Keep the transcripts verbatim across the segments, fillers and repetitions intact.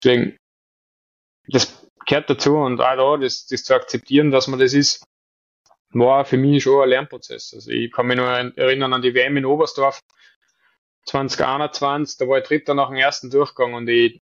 Deswegen, das gehört dazu und auch da, das, das zu akzeptieren, dass man das ist, war für mich schon ein Lernprozess. Also ich kann mich nur erinnern an die W M in Oberstdorf zwanzig einundzwanzig, da war ich Dritter nach dem ersten Durchgang und ich,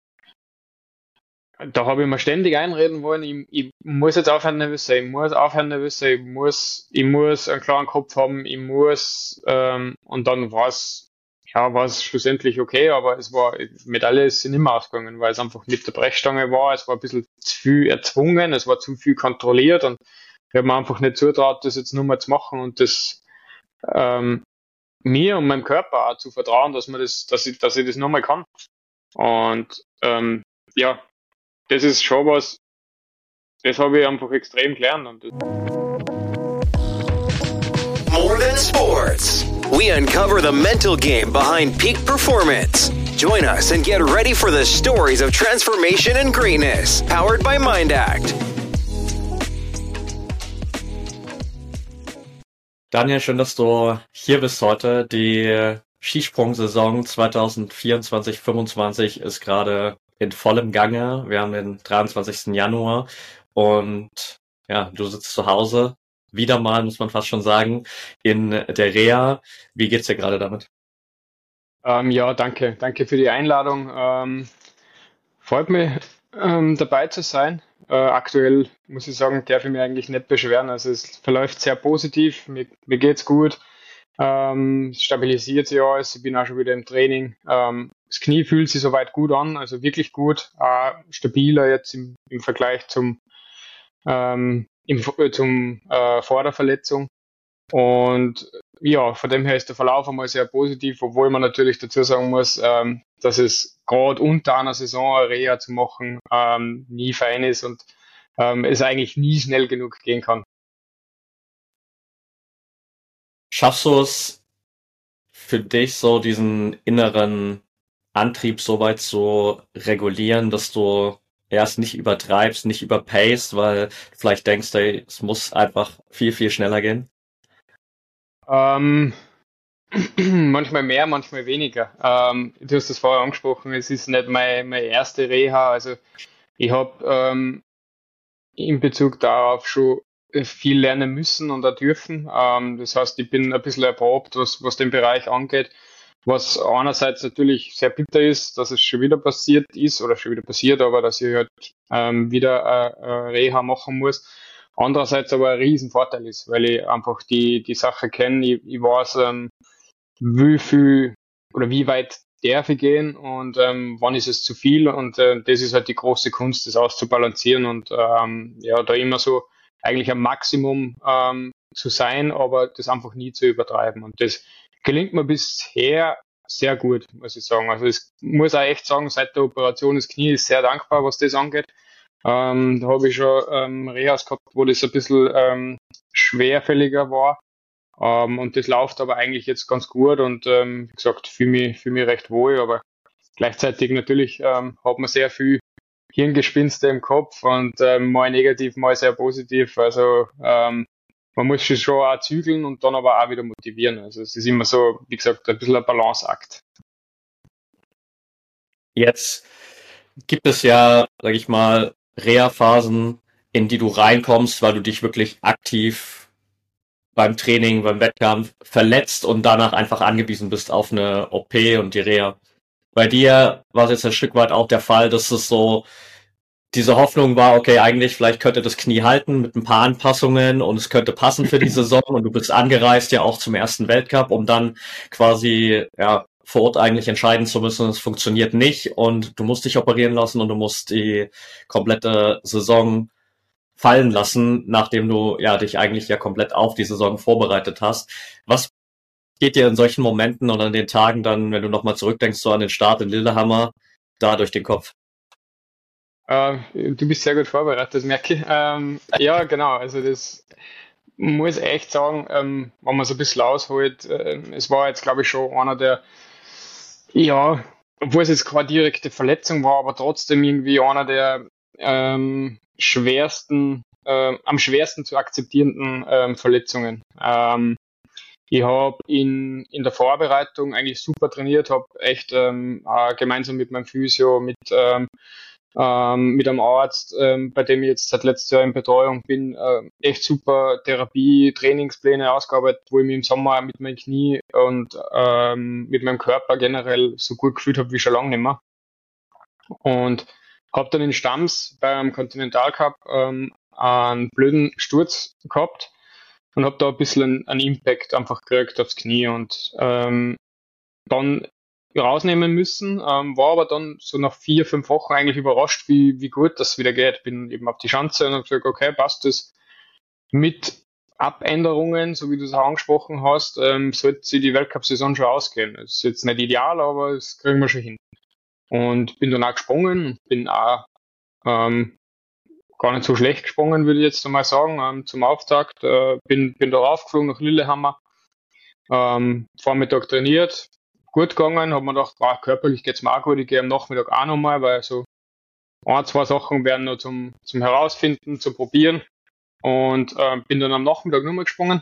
da habe ich mir ständig einreden wollen, ich, ich muss jetzt aufhören nervös sein, ich muss aufhören nervös sein, ich muss, ich muss einen klaren Kopf haben, ich muss, ähm, und dann war es, ja, war es schlussendlich okay, aber es war, Medaille ist nicht mehr ausgegangen, weil es einfach mit der Brechstange war, es war ein bisschen zu viel erzwungen, es war zu viel kontrolliert und ich habe mir einfach nicht zutraut, das jetzt nur mal zu machen und das, ähm, mir und meinem Körper auch zu vertrauen, dass man das, dass ich, dass ich das nochmal kann. Und ähm, ja, das ist schon was, das habe ich einfach extrem gelernt. Und das More than sports. We uncover the mental game behind peak performance. Join us and get ready for the stories of transformation and greatness. Powered by MindAct. Daniel, schön, dass du hier bist heute. Die Skisprung-Saison zwanzig vierundzwanzig fünfundzwanzig ist gerade in vollem Gange. Wir haben den dreiundzwanzigsten Januar und ja, du sitzt zu Hause. Wieder mal, muss man fast schon sagen, in der Reha. Wie geht's dir gerade damit? Ähm, ja, danke. Danke für die Einladung. Ähm, freut mich, ähm, dabei zu sein. Äh, aktuell muss ich sagen, darf ich mich eigentlich nicht beschweren. Also es verläuft sehr positiv. Mir, mir geht's gut. Ähm, es stabilisiert sich alles. Ich bin auch schon wieder im Training. Ähm, das Knie fühlt sich soweit gut an, also wirklich gut. Äh, stabiler jetzt im, im Vergleich zum, ähm, im, zum äh, vor der Verletzung. Und ja, von dem her ist der Verlauf einmal sehr positiv, obwohl man natürlich dazu sagen muss, ähm, dass es gerade unter einer Saison eine Reha zu machen ähm, nie fein ist und ähm, es eigentlich nie schnell genug gehen kann. Schaffst du es für dich so diesen inneren Antrieb so weit zu regulieren, dass du erst nicht übertreibst, nicht überpaced, weil du vielleicht denkst, ey, es muss einfach viel, viel schneller gehen? Ähm, manchmal mehr, manchmal weniger. Ähm, du hast das vorher angesprochen, es ist nicht mein, meine erste Reha. Also ich habe ähm, in Bezug darauf schon viel lernen müssen und auch dürfen. Ähm, das heißt, ich bin ein bisschen erprobt, was, was den Bereich angeht. Was einerseits natürlich sehr bitter ist, dass es schon wieder passiert ist oder schon wieder passiert, aber dass ich halt ähm, wieder äh, äh, Reha machen muss. Andererseits aber ein Riesenvorteil ist, weil ich einfach die, die Sache kenne. Ich, ich weiß, ähm, wie viel oder wie weit darf ich gehen und ähm, wann ist es zu viel und äh, das ist halt die große Kunst, das auszubalancieren und ähm, ja, da immer so eigentlich am Maximum ähm, zu sein, aber das einfach nie zu übertreiben und das gelingt mir bisher sehr gut, muss ich sagen. Also ich muss auch echt sagen, seit der Operation des Knie ist sehr dankbar, was das angeht. Ähm, da habe ich schon ähm, Rehas gehabt, wo das ein bisschen ähm, schwerfälliger war. Ähm, und das läuft aber eigentlich jetzt ganz gut und ähm, wie gesagt, fühle mich, fühl mich recht wohl, aber gleichzeitig natürlich ähm, hat man sehr viel Hirngespinste im Kopf und ähm, mal negativ, mal sehr positiv. Also ähm, man muss sich schon auch zügeln und dann aber auch wieder motivieren. Also es ist immer so, wie gesagt, ein bisschen ein Balanceakt. Jetzt gibt es ja, sag ich mal, Reha-Phasen, in die du reinkommst, weil du dich wirklich aktiv beim Training, beim Wettkampf verletzt und danach einfach angewiesen bist auf eine O P und die Reha. Bei dir war es jetzt ein Stück weit auch der Fall, dass es so diese Hoffnung war, okay, eigentlich vielleicht könnte das Knie halten mit ein paar Anpassungen und es könnte passen für die Saison und du bist angereist ja auch zum ersten Weltcup, um dann quasi ja vor Ort eigentlich entscheiden zu müssen, es funktioniert nicht und du musst dich operieren lassen und du musst die komplette Saison fallen lassen, nachdem du ja dich eigentlich ja komplett auf die Saison vorbereitet hast. Was geht dir in solchen Momenten und an den Tagen dann, wenn du nochmal zurückdenkst, so an den Start in Lillehammer, da durch den Kopf? Äh, du bist sehr gut vorbereitet, merke ich. Ähm, ja, genau, also das muss ich echt sagen, ähm, wenn man so ein bisschen ausholt, äh, es war jetzt, glaube ich, schon einer der, ja, obwohl es jetzt keine direkte Verletzung war, aber trotzdem irgendwie einer der ähm, schwersten, äh, am schwersten zu akzeptierenden ähm, Verletzungen. Ähm, Ich habe in, in der Vorbereitung eigentlich super trainiert, habe echt ähm, auch gemeinsam mit meinem Physio, mit, ähm, ähm, mit einem Arzt, ähm, bei dem ich jetzt seit letztes Jahr in Betreuung bin, äh, echt super Therapie, Trainingspläne ausgearbeitet, wo ich mich im Sommer mit meinem Knie und ähm, mit meinem Körper generell so gut gefühlt habe wie schon lange nicht mehr. Und habe dann in Stams beim Continental Cup ähm, einen blöden Sturz gehabt und habe da ein bisschen einen Impact einfach gekriegt aufs Knie und ähm, dann rausnehmen müssen, ähm, war aber dann so nach vier, fünf Wochen eigentlich überrascht, wie, wie gut das wieder geht. Bin eben auf die Schanze und habe gesagt, okay, passt das mit Abänderungen, so wie du es auch angesprochen hast, ähm, sollte sie die Weltcup-Saison schon ausgehen. Das ist jetzt nicht ideal, aber das kriegen wir schon hin. Und bin dann auch gesprungen, bin auch ähm, gar nicht so schlecht gesprungen, würde ich jetzt einmal sagen, ähm, zum Auftakt. Äh, bin, bin da raufgeflogen nach Lillehammer, ähm, Vormittag trainiert, gut gegangen, habe mir gedacht, ah, körperlich geht's mir auch gut, ich gehe am Nachmittag auch nochmal, weil so ein, zwei Sachen werden noch zum, zum Herausfinden, zu probieren. Und äh, bin dann am Nachmittag nochmal gesprungen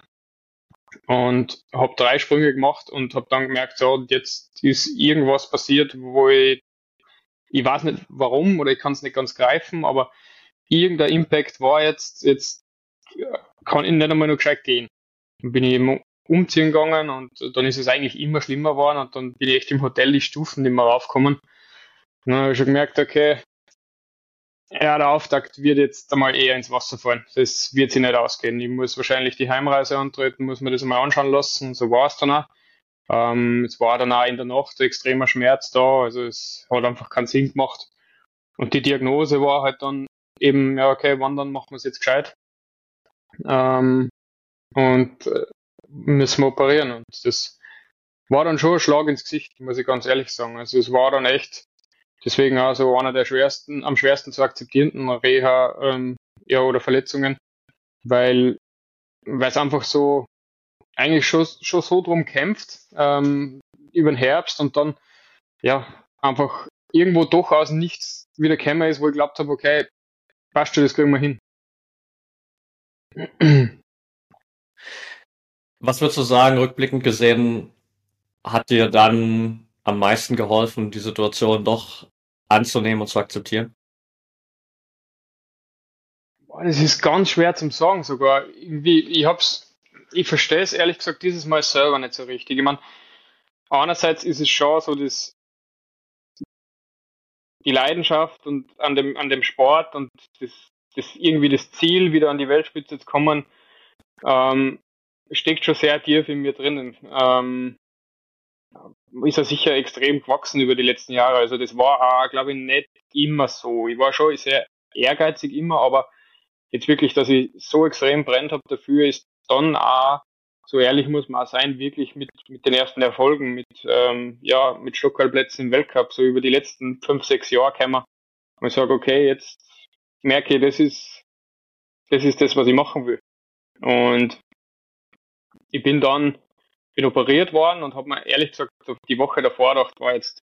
und habe drei Sprünge gemacht und habe dann gemerkt, so, jetzt ist irgendwas passiert, wo ich, ich weiß nicht warum oder ich kann es nicht ganz greifen, aber irgendein Impact war jetzt, jetzt kann ich nicht einmal noch gescheit gehen. Dann bin ich eben umziehen gegangen und dann ist es eigentlich immer schlimmer geworden und dann bin ich echt im Hotel die Stufen nicht mehr raufgekommen. Und dann habe ich schon gemerkt, okay, ja, der Auftakt wird jetzt einmal eher ins Wasser fallen. Das wird sich nicht ausgehen. Ich muss wahrscheinlich die Heimreise antreten, muss mir das einmal anschauen lassen. So war es dann auch. Ähm, es war dann auch in der Nacht extremer Schmerz da, also es hat einfach keinen Sinn gemacht. Und die Diagnose war halt dann eben, ja, okay, wann dann machen wir es jetzt gescheit? Ähm, und äh, müssen wir operieren. Und das war dann schon ein Schlag ins Gesicht, muss ich ganz ehrlich sagen. Also es war dann echt, deswegen auch so einer der schwersten, am schwersten zu akzeptierenden Reha ähm, ja, oder Verletzungen, weil weil es einfach so eigentlich schon, schon so drum kämpft ähm, über den Herbst und dann ja einfach irgendwo doch aus nichts wieder gekommen ist, wo ich glaubt habe, okay, passt schon, das kriegen wir hin. Was würdest du sagen, rückblickend gesehen, hat dir dann am meisten geholfen, die Situation doch anzunehmen und zu akzeptieren? Boah, das ist ganz schwer zum sagen sogar. Irgendwie, ich hab's, ich verstehe es ehrlich gesagt dieses Mal selber nicht so richtig. Ich meine, einerseits ist es schon so, dass die Leidenschaft und an dem, an dem Sport und das, das irgendwie das Ziel, wieder an die Weltspitze zu kommen, ähm, steckt schon sehr tief in mir drinnen. Ähm, ist ja sicher extrem gewachsen über die letzten Jahre. Also das war auch, glaube ich, nicht immer so. Ich war schon sehr ehrgeizig immer, aber jetzt wirklich, dass ich so extrem brennt habe dafür, ist dann auch, so ehrlich muss man auch sein, wirklich mit, mit den ersten Erfolgen, mit, ähm, ja, mit Stockholm-Plätzen im Weltcup, so über die letzten fünf, sechs Jahre kämen. Und ich sage, okay, jetzt merke ich, das ist, das ist das, was ich machen will. Und ich bin dann, bin operiert worden und habe mir ehrlich gesagt die Woche davor gedacht, war jetzt,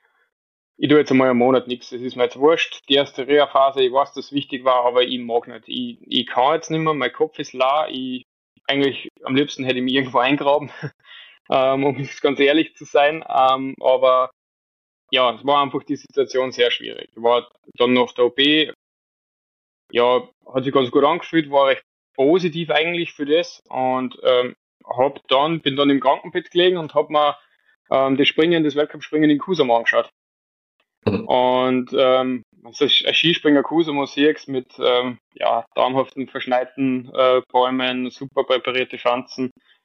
ich tue jetzt einmal einen Monat nichts, das ist mir jetzt wurscht. Die erste Reha-Phase, ich weiß, dass es wichtig war, aber ich mag nicht. Ich, ich kann jetzt nicht mehr, mein Kopf ist leer, ich, eigentlich, am liebsten hätte ich mich irgendwo eingraben, ähm, um ganz ehrlich zu sein, ähm, aber ja, es war einfach die Situation sehr schwierig. Ich war dann nach der O P, ja, hat sich ganz gut angefühlt, war recht positiv eigentlich für das und ähm, hab dann, bin dann im Krankenbett gelegen und hab mir ähm, das Springen, das Weltcup-Springen in Kusum angeschaut. Mhm. Und ähm, also ein Skispringer Kusum siehst mit ähm, ja, traumhaften verschneiten äh, Bäumen, super präparierte Schanzen.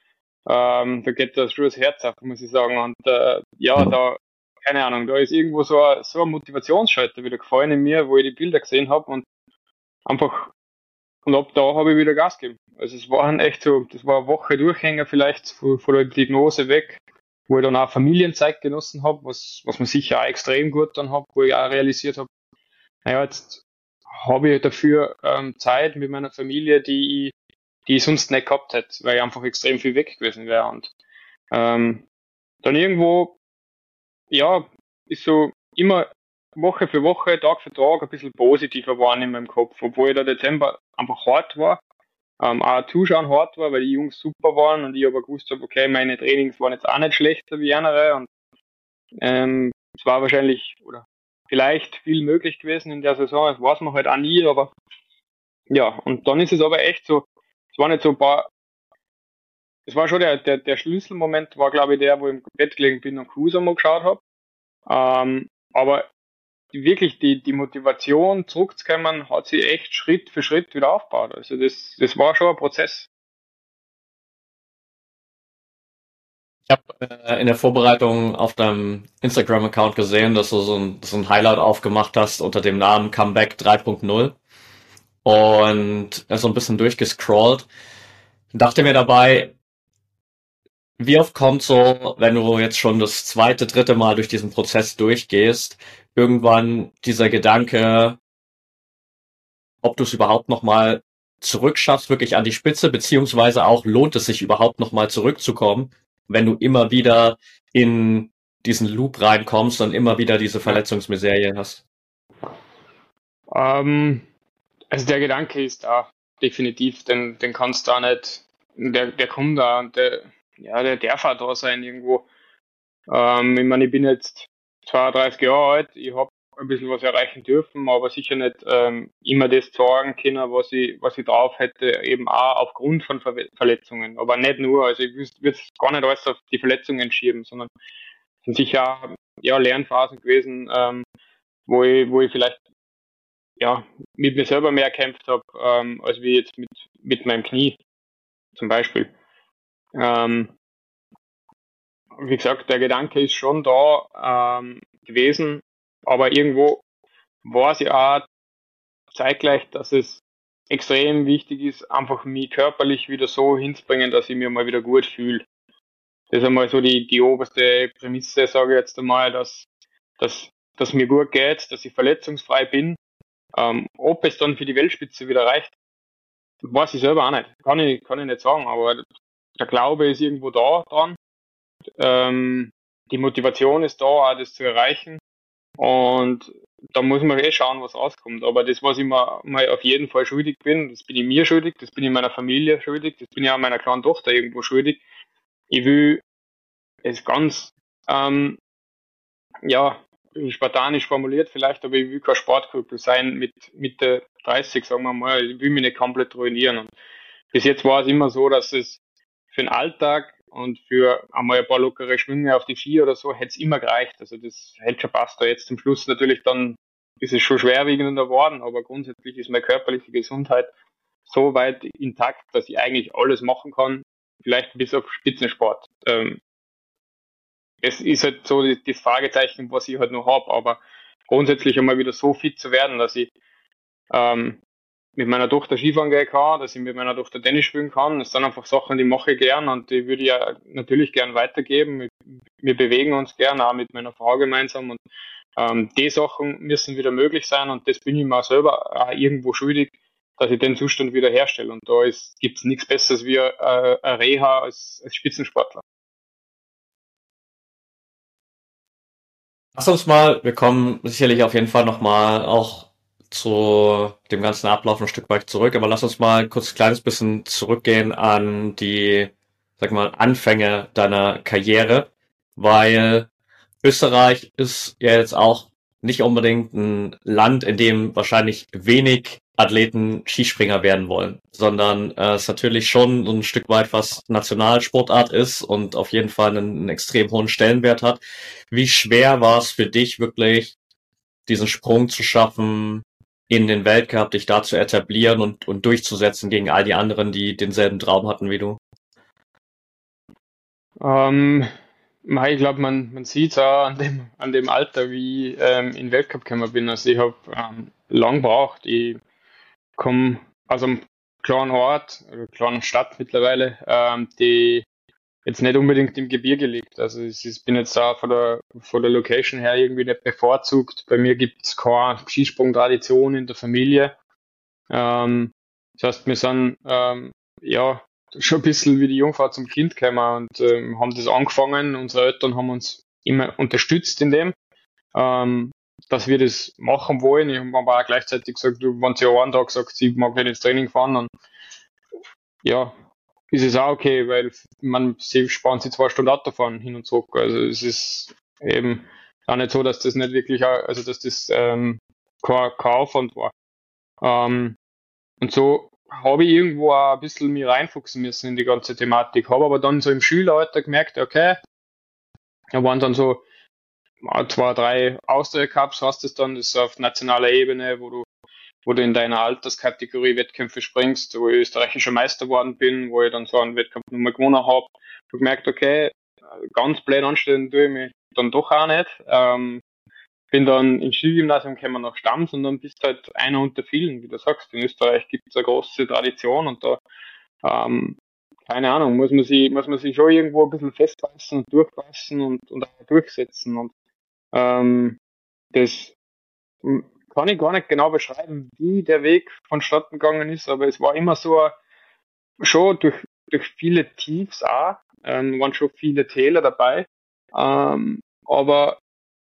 Ähm, da geht das schon das Herz auf, muss ich sagen. Und äh, ja, Mhm. da, keine Ahnung, da ist irgendwo so ein, so ein Motivationsschalter wieder gefallen in mir, wo ich die Bilder gesehen habe und einfach, und ab da habe ich wieder Gas gegeben. Also es waren echt so, das war eine Woche Durchhänger vielleicht von, von der Diagnose weg, wo ich dann auch Familienzeit genossen habe, was, was man sicher auch extrem gut dann habe, wo ich auch realisiert habe, naja, jetzt habe ich dafür ähm, Zeit mit meiner Familie, die ich, die ich sonst nicht gehabt hätte, weil ich einfach extrem viel weg gewesen wäre. Und ähm, dann irgendwo, ja, ist so immer Woche für Woche, Tag für Tag ein bisschen positiver geworden in meinem Kopf, obwohl der Dezember einfach hart war. ähm, auch zuschauen hart war, weil die Jungs super waren und ich aber gewusst habe, okay, meine Trainings waren jetzt auch nicht schlechter wie andere und ähm, es war wahrscheinlich oder vielleicht viel möglich gewesen in der Saison, das weiß man halt auch nie, aber ja, und dann ist es aber echt so, es war nicht so ein paar, es war schon der, der, der Schlüsselmoment war, glaube ich, der, wo ich im Bett gelegen bin und Cruiser mal geschaut habe. Ähm, aber die, wirklich die, die Motivation zurückzukommen, hat sich echt Schritt für Schritt wieder aufgebaut. Also das, das war schon ein Prozess. Ich habe äh, in der Vorbereitung auf deinem Instagram-Account gesehen, dass du so ein, so ein Highlight aufgemacht hast unter dem Namen Comeback drei Punkt null und äh, so ein bisschen durchgescrollt. Dachte mir dabei, wie oft kommt so, wenn du jetzt schon das zweite, dritte Mal durch diesen Prozess durchgehst, irgendwann dieser Gedanke, ob du es überhaupt nochmal zurückschaffst, wirklich an die Spitze, beziehungsweise auch lohnt es sich überhaupt nochmal zurückzukommen, wenn du immer wieder in diesen Loop reinkommst und immer wieder diese Verletzungsmiserie hast? Ähm, also der Gedanke ist da, definitiv, den, den kannst du auch nicht, der, der kommt da und der, ja, der darf auch da sein irgendwo. Ähm, ich meine, ich bin jetzt zweiunddreißig Jahre alt, ich habe ein bisschen was erreichen dürfen, aber sicher nicht ähm, immer das sagen können, was ich, was ich drauf hätte, eben auch aufgrund von Ver Verletzungen. Aber nicht nur, also ich würde es gar nicht alles auf die Verletzungen schieben, sondern es sind sicher auch, ja, Lernphasen gewesen, ähm, wo ich, wo ich vielleicht ja mit mir selber mehr kämpft habe, ähm, als wie jetzt mit, mit meinem Knie zum Beispiel. Ähm, wie gesagt, der Gedanke ist schon da ähm, gewesen, aber irgendwo war es ja auch zeitgleich, dass es extrem wichtig ist, einfach mich körperlich wieder so hinzubringen, dass ich mir mal wieder gut fühle. Das ist einmal so die, die oberste Prämisse, sage ich jetzt einmal, dass, dass, dass mir gut geht, dass ich verletzungsfrei bin. Ähm, ob es dann für die Weltspitze wieder reicht, weiß ich selber auch nicht. Kann ich, kann ich nicht sagen, aber der Glaube ist irgendwo da dran. Ähm, die Motivation ist da, auch das zu erreichen. Und da muss man eh schauen, was rauskommt. Aber das, was ich mir mal auf jeden Fall schuldig bin, das bin ich mir schuldig, das bin ich meiner Familie schuldig, das bin ich auch meiner kleinen Tochter irgendwo schuldig. Ich will es ganz, ähm, ja, spartanisch formuliert vielleicht, aber ich will kein Sportkrüppel sein mit Mitte dreißig, sagen wir mal. Ich will mich nicht komplett ruinieren. Und bis jetzt war es immer so, dass es für den Alltag und für einmal ein paar lockere Schwünge auf die Ski oder so hätte es immer gereicht. Also das hätte schon passt. Da jetzt zum Schluss natürlich dann ist es schon schwerwiegender geworden, aber grundsätzlich ist meine körperliche Gesundheit so weit intakt, dass ich eigentlich alles machen kann, vielleicht bis auf Spitzensport. Ähm, es ist halt so das, das Fragezeichen, was ich halt noch habe, aber grundsätzlich einmal wieder so fit zu werden, dass ich ähm, mit meiner Tochter Skifahren gehen kann, dass ich mit meiner Tochter Tennis spielen kann. Das sind einfach Sachen, die mache ich gern und die würde ich ja natürlich gern weitergeben. Wir bewegen uns gern, auch mit meiner Frau gemeinsam und ähm, die Sachen müssen wieder möglich sein und das bin ich mir selber auch irgendwo schuldig, dass ich den Zustand wieder herstelle. Und da gibt es nichts Besseres wie äh, eine Reha als, als Spitzensportler. Lass uns mal, wir kommen sicherlich auf jeden Fall nochmal auch zu dem ganzen Ablauf ein Stück weit zurück, aber lass uns mal kurz ein kleines bisschen zurückgehen an die, sag mal, Anfänge deiner Karriere, weil Österreich ist ja jetzt auch nicht unbedingt ein Land, in dem wahrscheinlich wenig Athleten Skispringer werden wollen, sondern äh, es natürlich schon so ein Stück weit was Nationalsportart ist und auf jeden Fall einen, einen extrem hohen Stellenwert hat. Wie schwer war es für dich wirklich, diesen Sprung zu schaffen, in den Weltcup dich da zu etablieren und, und durchzusetzen gegen all die anderen, die denselben Traum hatten wie du? Ähm, mei, ich glaube, man, man sieht es auch an dem, an dem Alter, wie ich ähm, in den Weltcup gekommen bin. Also ich habe ähm, lang gebraucht. Ich komme aus einem kleinen Ort, oder kleinen Stadt mittlerweile, ähm, die jetzt nicht unbedingt im Gebirge liegt. Also ich, ich bin jetzt da von der, von der Location her irgendwie nicht bevorzugt. Bei mir gibt es keine Skisprung-Tradition in der Familie. Ähm, das heißt, wir sind ähm, ja schon ein bisschen wie die Jungfrau zum Kind gekommen und ähm, haben das angefangen. Unsere Eltern haben uns immer unterstützt in dem, ähm, dass wir das machen wollen. Ich habe aber auch gleichzeitig gesagt, du, wenn sie einen Tag sagt, sie mag nicht ins Training fahren, dann ja, ist es auch okay, weil man sie sparen sich zwei Stunden Autofahren hin und zurück. Also es ist eben auch nicht so, dass das nicht wirklich, auch- also dass das ähm, kein, kein Aufwand war. Ähm, und so habe ich irgendwo auch ein bisschen mich reinfuchsen müssen in die ganze Thematik. Habe aber dann so im Schüleralter gemerkt, okay, da waren dann so äh, zwei, drei Austria Cups, hast du es dann, das ist auf nationaler Ebene, wo du wo du in deiner Alterskategorie Wettkämpfe springst, wo ich österreichischer Meister geworden bin, wo ich dann so einen Wettkampf nochmal gewonnen habe. Ich habe gemerkt, okay, ganz blöd anstellen tue ich mich dann doch auch nicht. Ähm, bin dann ins Skigymnasium gekommen nach Stams und dann bist du halt einer unter vielen, wie du sagst. In Österreich gibt es eine große Tradition und da, ähm, keine Ahnung, muss man sich, muss man sich schon irgendwo ein bisschen festbeißen und durchbeißen und, und auch durchsetzen. Und ähm, das kann ich gar nicht genau beschreiben, wie der Weg vonstatten gegangen ist, aber es war immer so, schon durch, durch viele Tiefs auch, ähm, waren schon viele Täler dabei, ähm, aber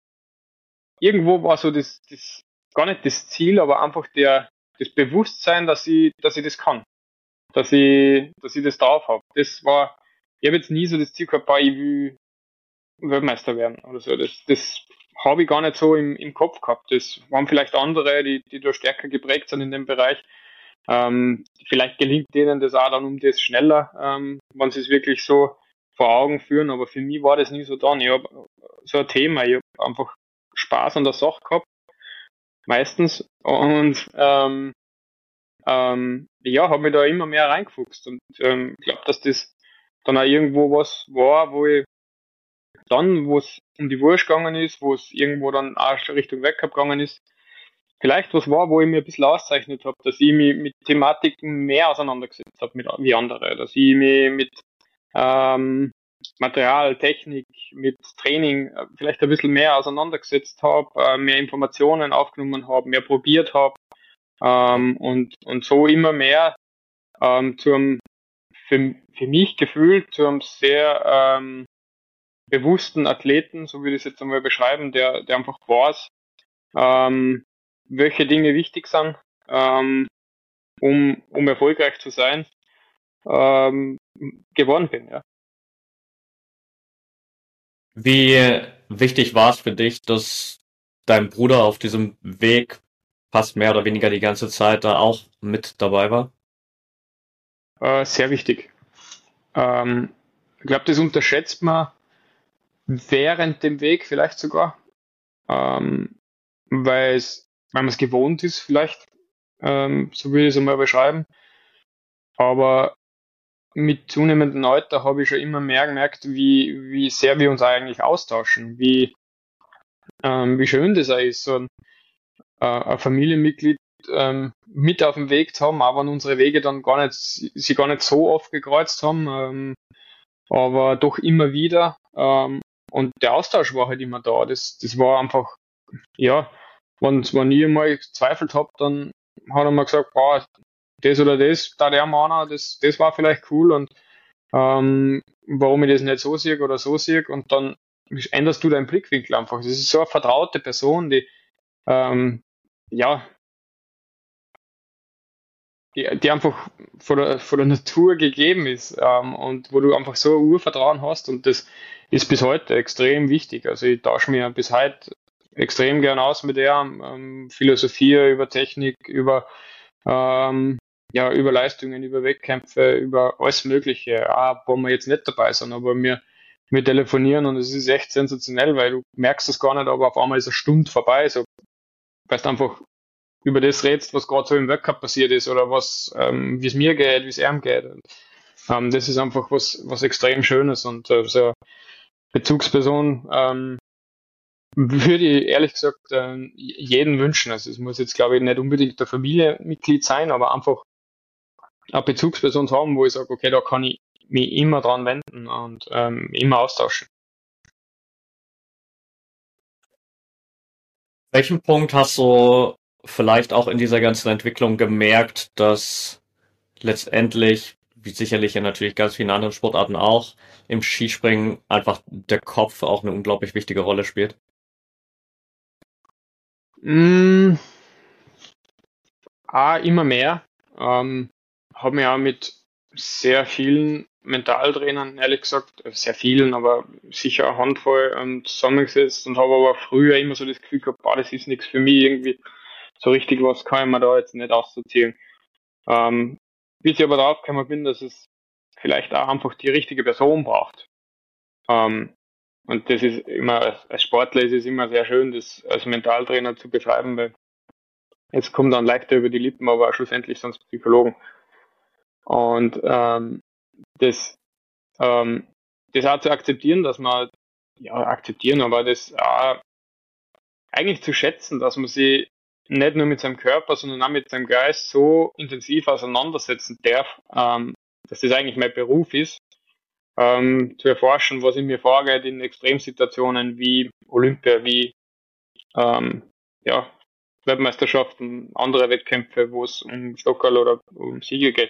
irgendwo war so das, das, gar nicht das Ziel, aber einfach der, das Bewusstsein, dass ich, dass ich das kann, dass ich, dass ich das drauf habe. Das war, ich habe jetzt nie so das Ziel gehabt, boah, ich will Weltmeister werden oder so. Das, das habe ich gar nicht so im, im Kopf gehabt. Das waren vielleicht andere, die, die da stärker geprägt sind in dem Bereich. Ähm, vielleicht gelingt denen das auch dann um das schneller, ähm, wenn sie es wirklich so vor Augen führen. Aber für mich war das nie so dann. Ich habe so ein Thema, ich habe einfach Spaß an der Sache gehabt, meistens. Und ähm, ähm, ja, habe mich da immer mehr reingefuchst. Und ähm, glaube, dass das dann auch irgendwo was war, wo ich dann, wo es um die Wurst gegangen ist, wo es irgendwo dann auch schon Richtung Weltcup gegangen ist, vielleicht was war, wo ich mir ein bisschen auszeichnet habe, dass ich mich mit Thematiken mehr auseinandergesetzt habe mit, wie andere, dass ich mich mit ähm, Material, Technik, mit Training äh, vielleicht ein bisschen mehr auseinandergesetzt habe, äh, mehr Informationen aufgenommen habe, mehr probiert habe ähm, und, und so immer mehr ähm, zum für, für mich gefühlt zu einem sehr ähm, bewussten Athleten, so würde ich es jetzt einmal beschreiben, der, der einfach weiß, ähm, welche Dinge wichtig sind, ähm, um, um erfolgreich zu sein, ähm, geworden bin. Ja. Wie wichtig war es für dich, dass dein Bruder auf diesem Weg fast mehr oder weniger die ganze Zeit da auch mit dabei war? Äh, sehr wichtig. Ähm, ich glaube, das unterschätzt man während dem Weg vielleicht sogar, ähm, weil es, weil man es gewohnt ist vielleicht, ähm, so würde ich es einmal beschreiben. Aber mit zunehmendem Alter habe ich schon immer mehr gemerkt, wie, wie sehr wir uns eigentlich austauschen, wie, ähm, wie schön das auch ist, so ein, äh, ein Familienmitglied ähm, mit auf dem Weg zu haben, auch wenn unsere Wege dann gar nicht, sie gar nicht so oft gekreuzt haben, ähm, aber doch immer wieder. Ähm, und der Austausch war halt immer da. Das, das war einfach, ja, wenn, wenn ich mal gezweifelt habe, dann hat er mir gesagt, boah, das oder das, da der Mann, das, das war vielleicht cool und ähm, warum ich das nicht so sehe oder so sehe und dann änderst du deinen Blickwinkel einfach. Das ist so eine vertraute Person, die ähm, ja, die, die einfach von der, von der Natur gegeben ist ähm, und wo du einfach so ein Urvertrauen hast und das ist bis heute extrem wichtig. Also ich tausche mir bis heute extrem gern aus mit der ähm, Philosophie über Technik, über ähm, ja, über Leistungen, über Wettkämpfe, über alles Mögliche, auch wo wir jetzt nicht dabei sind, aber wir, wir telefonieren und es ist echt sensationell, weil du merkst es gar nicht, aber auf einmal ist eine Stunde vorbei, so, weil du einfach über das redest, was gerade so im Weltcup passiert ist oder was, ähm, wie es mir geht, wie es ihm geht. Und, ähm, das ist einfach was, was extrem Schönes und äh, so eine Bezugsperson ähm, würde ich ehrlich gesagt äh, jeden wünschen. Also es muss jetzt, glaube ich, nicht unbedingt ein Familienmitglied sein, aber einfach eine Bezugsperson zu haben, wo ich sage, okay, da kann ich mich immer dran wenden und ähm, immer austauschen. Welchen Punkt hast du vielleicht auch in dieser ganzen Entwicklung gemerkt, dass letztendlich, wie sicherlich in natürlich ganz vielen anderen Sportarten auch, im Skispringen einfach der Kopf auch eine unglaublich wichtige Rolle spielt? Mm, ah, immer mehr. Ähm, habe mich auch mit sehr vielen Mentaltrainern, ehrlich gesagt, sehr vielen, aber sicher eine Handvoll ähm, zusammengesetzt und habe aber früher immer so das Gefühl gehabt, boah, das ist nichts für mich irgendwie. So richtig was kann ich mir da jetzt nicht aussortieren. Ähm, bis ich aber drauf gekommen bin, dass es vielleicht auch einfach die richtige Person braucht. Ähm, und das ist immer, als, als Sportler ist es immer sehr schön, das als Mentaltrainer zu beschreiben, weil es kommt dann leichter über die Lippen, aber auch schlussendlich sind es Psychologen. Und ähm, das, ähm, das auch zu akzeptieren, dass man, ja, akzeptieren, aber das auch eigentlich zu schätzen, dass man sich nicht nur mit seinem Körper, sondern auch mit seinem Geist so intensiv auseinandersetzen darf, ähm, dass das eigentlich mein Beruf ist, ähm, zu erforschen, was in mir vorgeht in Extremsituationen wie Olympia, wie ähm, ja, Weltmeisterschaften, andere Wettkämpfe, wo es um Stockerl oder um Siege geht.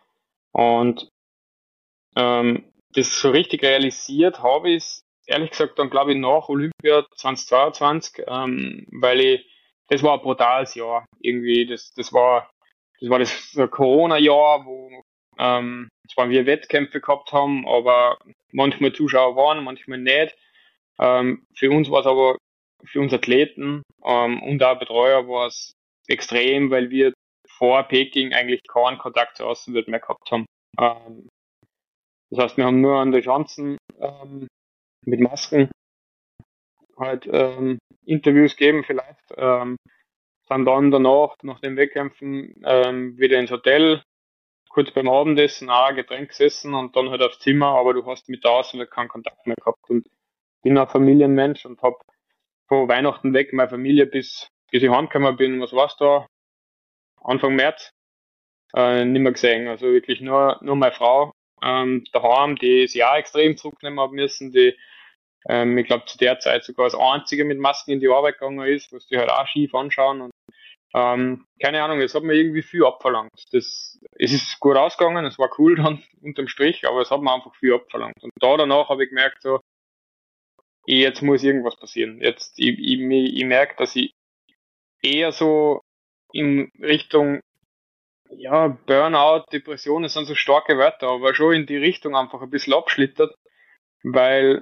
Und ähm, das so richtig realisiert habe ich ehrlich gesagt dann glaube ich nach Olympia zweitausendzweiundzwanzig, ähm, weil ich, das war ein brutales Jahr irgendwie, das, das war das war das Corona-Jahr, wo ähm, zwar wir Wettkämpfe gehabt haben, aber manchmal Zuschauer waren, manchmal nicht. Ähm, für uns war es aber, für uns Athleten ähm, und auch Betreuer war es extrem, weil wir vor Peking eigentlich keinen Kontakt zur Außenwelt mehr gehabt haben. Ähm, das heißt, wir haben nur an den Schanzen ähm, mit Masken halt ähm, Interviews geben vielleicht, ähm, sind dann danach, nach den Wettkämpfen, ähm, wieder ins Hotel, kurz beim Abendessen auch ein Getränk gesessen und dann halt aufs Zimmer, aber du hast mit der Außenwelt keinen Kontakt mehr gehabt und bin ein Familienmensch und hab von Weihnachten weg meine Familie bis, bis ich heimgekommen bin, was war's da, Anfang März, äh, nicht mehr gesehen. Also wirklich nur, nur meine Frau ähm, daheim, die sich auch extrem zurücknehmen haben müssen, die ähm, ich glaube zu der Zeit sogar als einzige mit Masken in die Arbeit gegangen ist, was die halt auch schief anschauen und ähm, keine Ahnung, es hat mir irgendwie viel abverlangt. Das, es ist gut ausgegangen, es war cool dann unterm Strich, aber es hat mir einfach viel abverlangt. Und da danach habe ich gemerkt, so, jetzt muss irgendwas passieren. Jetzt, ich, ich, ich merke, dass ich eher so in Richtung, ja, Burnout, Depression, das sind so starke Wörter, aber schon in die Richtung einfach ein bisschen abschlittert, weil,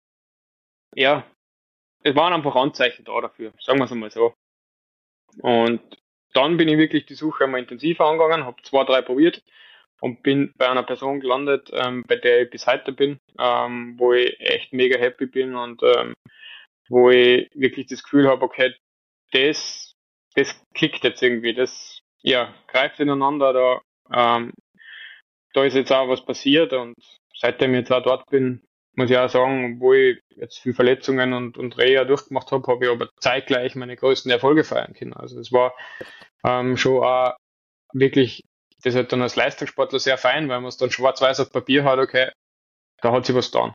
ja, es waren einfach Anzeichen da dafür, sagen wir es einmal so. Und dann bin ich wirklich die Suche einmal intensiver angegangen, habe zwei, drei probiert und bin bei einer Person gelandet, ähm, bei der ich bis heute bin, ähm, wo ich echt mega happy bin und ähm, wo ich wirklich das Gefühl habe, okay, das, das klickt jetzt irgendwie, das, ja, greift ineinander, da, ähm, da ist jetzt auch was passiert und seitdem ich jetzt auch dort bin, muss ich auch sagen, obwohl ich jetzt viel Verletzungen und, und Reha durchgemacht habe, habe ich aber zeitgleich meine größten Erfolge feiern können. Also es war ähm, schon auch wirklich, das ist halt dann als Leistungssportler sehr fein, weil man es dann schwarz-weiß auf Papier hat, okay, da hat sich was getan.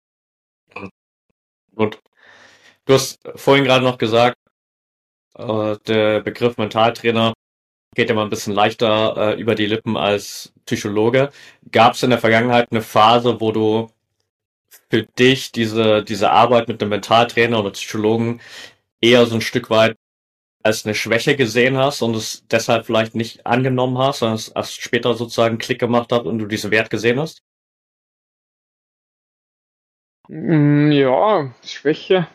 Und du hast vorhin gerade noch gesagt, äh, der Begriff Mentaltrainer geht immer ein bisschen leichter äh, über die Lippen als Psychologe. Gab es in der Vergangenheit eine Phase, wo du für dich diese, diese Arbeit mit einem Mentaltrainer oder Psychologen eher so ein Stück weit als eine Schwäche gesehen hast und es deshalb vielleicht nicht angenommen hast, sondern es erst später sozusagen einen Klick gemacht hat und du diesen Wert gesehen hast? Mm, Ja, Schwäche.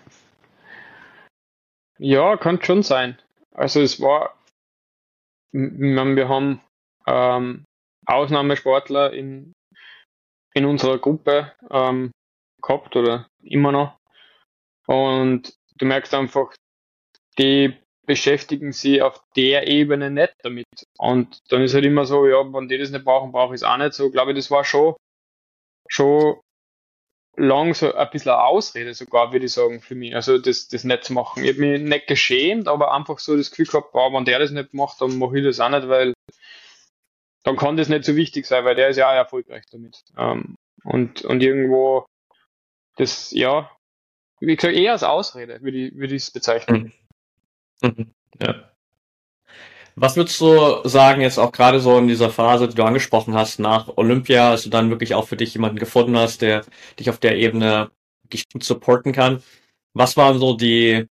Ja, kann schon sein. Also es war, m- m- wir haben ähm, Ausnahmesportler in, in unserer Gruppe ähm, gehabt oder immer noch. Und du merkst einfach, die beschäftigen sich auf der Ebene nicht damit. Und dann ist halt immer so, ja, wenn die das nicht brauchen, brauche ich es auch nicht. So, glaube ich, das war schon, schon lang so ein bisschen eine Ausrede sogar, würde ich sagen, für mich. Also das, das nicht zu machen. Ich habe mich nicht geschämt, aber einfach so das Gefühl gehabt, boah, wenn der das nicht macht, dann mache ich das auch nicht, weil dann kann das nicht so wichtig sein, weil der ist ja auch erfolgreich damit. Ähm, und, und irgendwo das, ja, wie gesagt, eher als Ausrede würde ich, würde ich es bezeichnen. Mhm. Mhm. Ja. Was würdest du sagen, jetzt auch gerade so in dieser Phase, die du angesprochen hast, nach Olympia, als du dann wirklich auch für dich jemanden gefunden hast, der dich auf der Ebene wirklich gut supporten kann? Was waren so die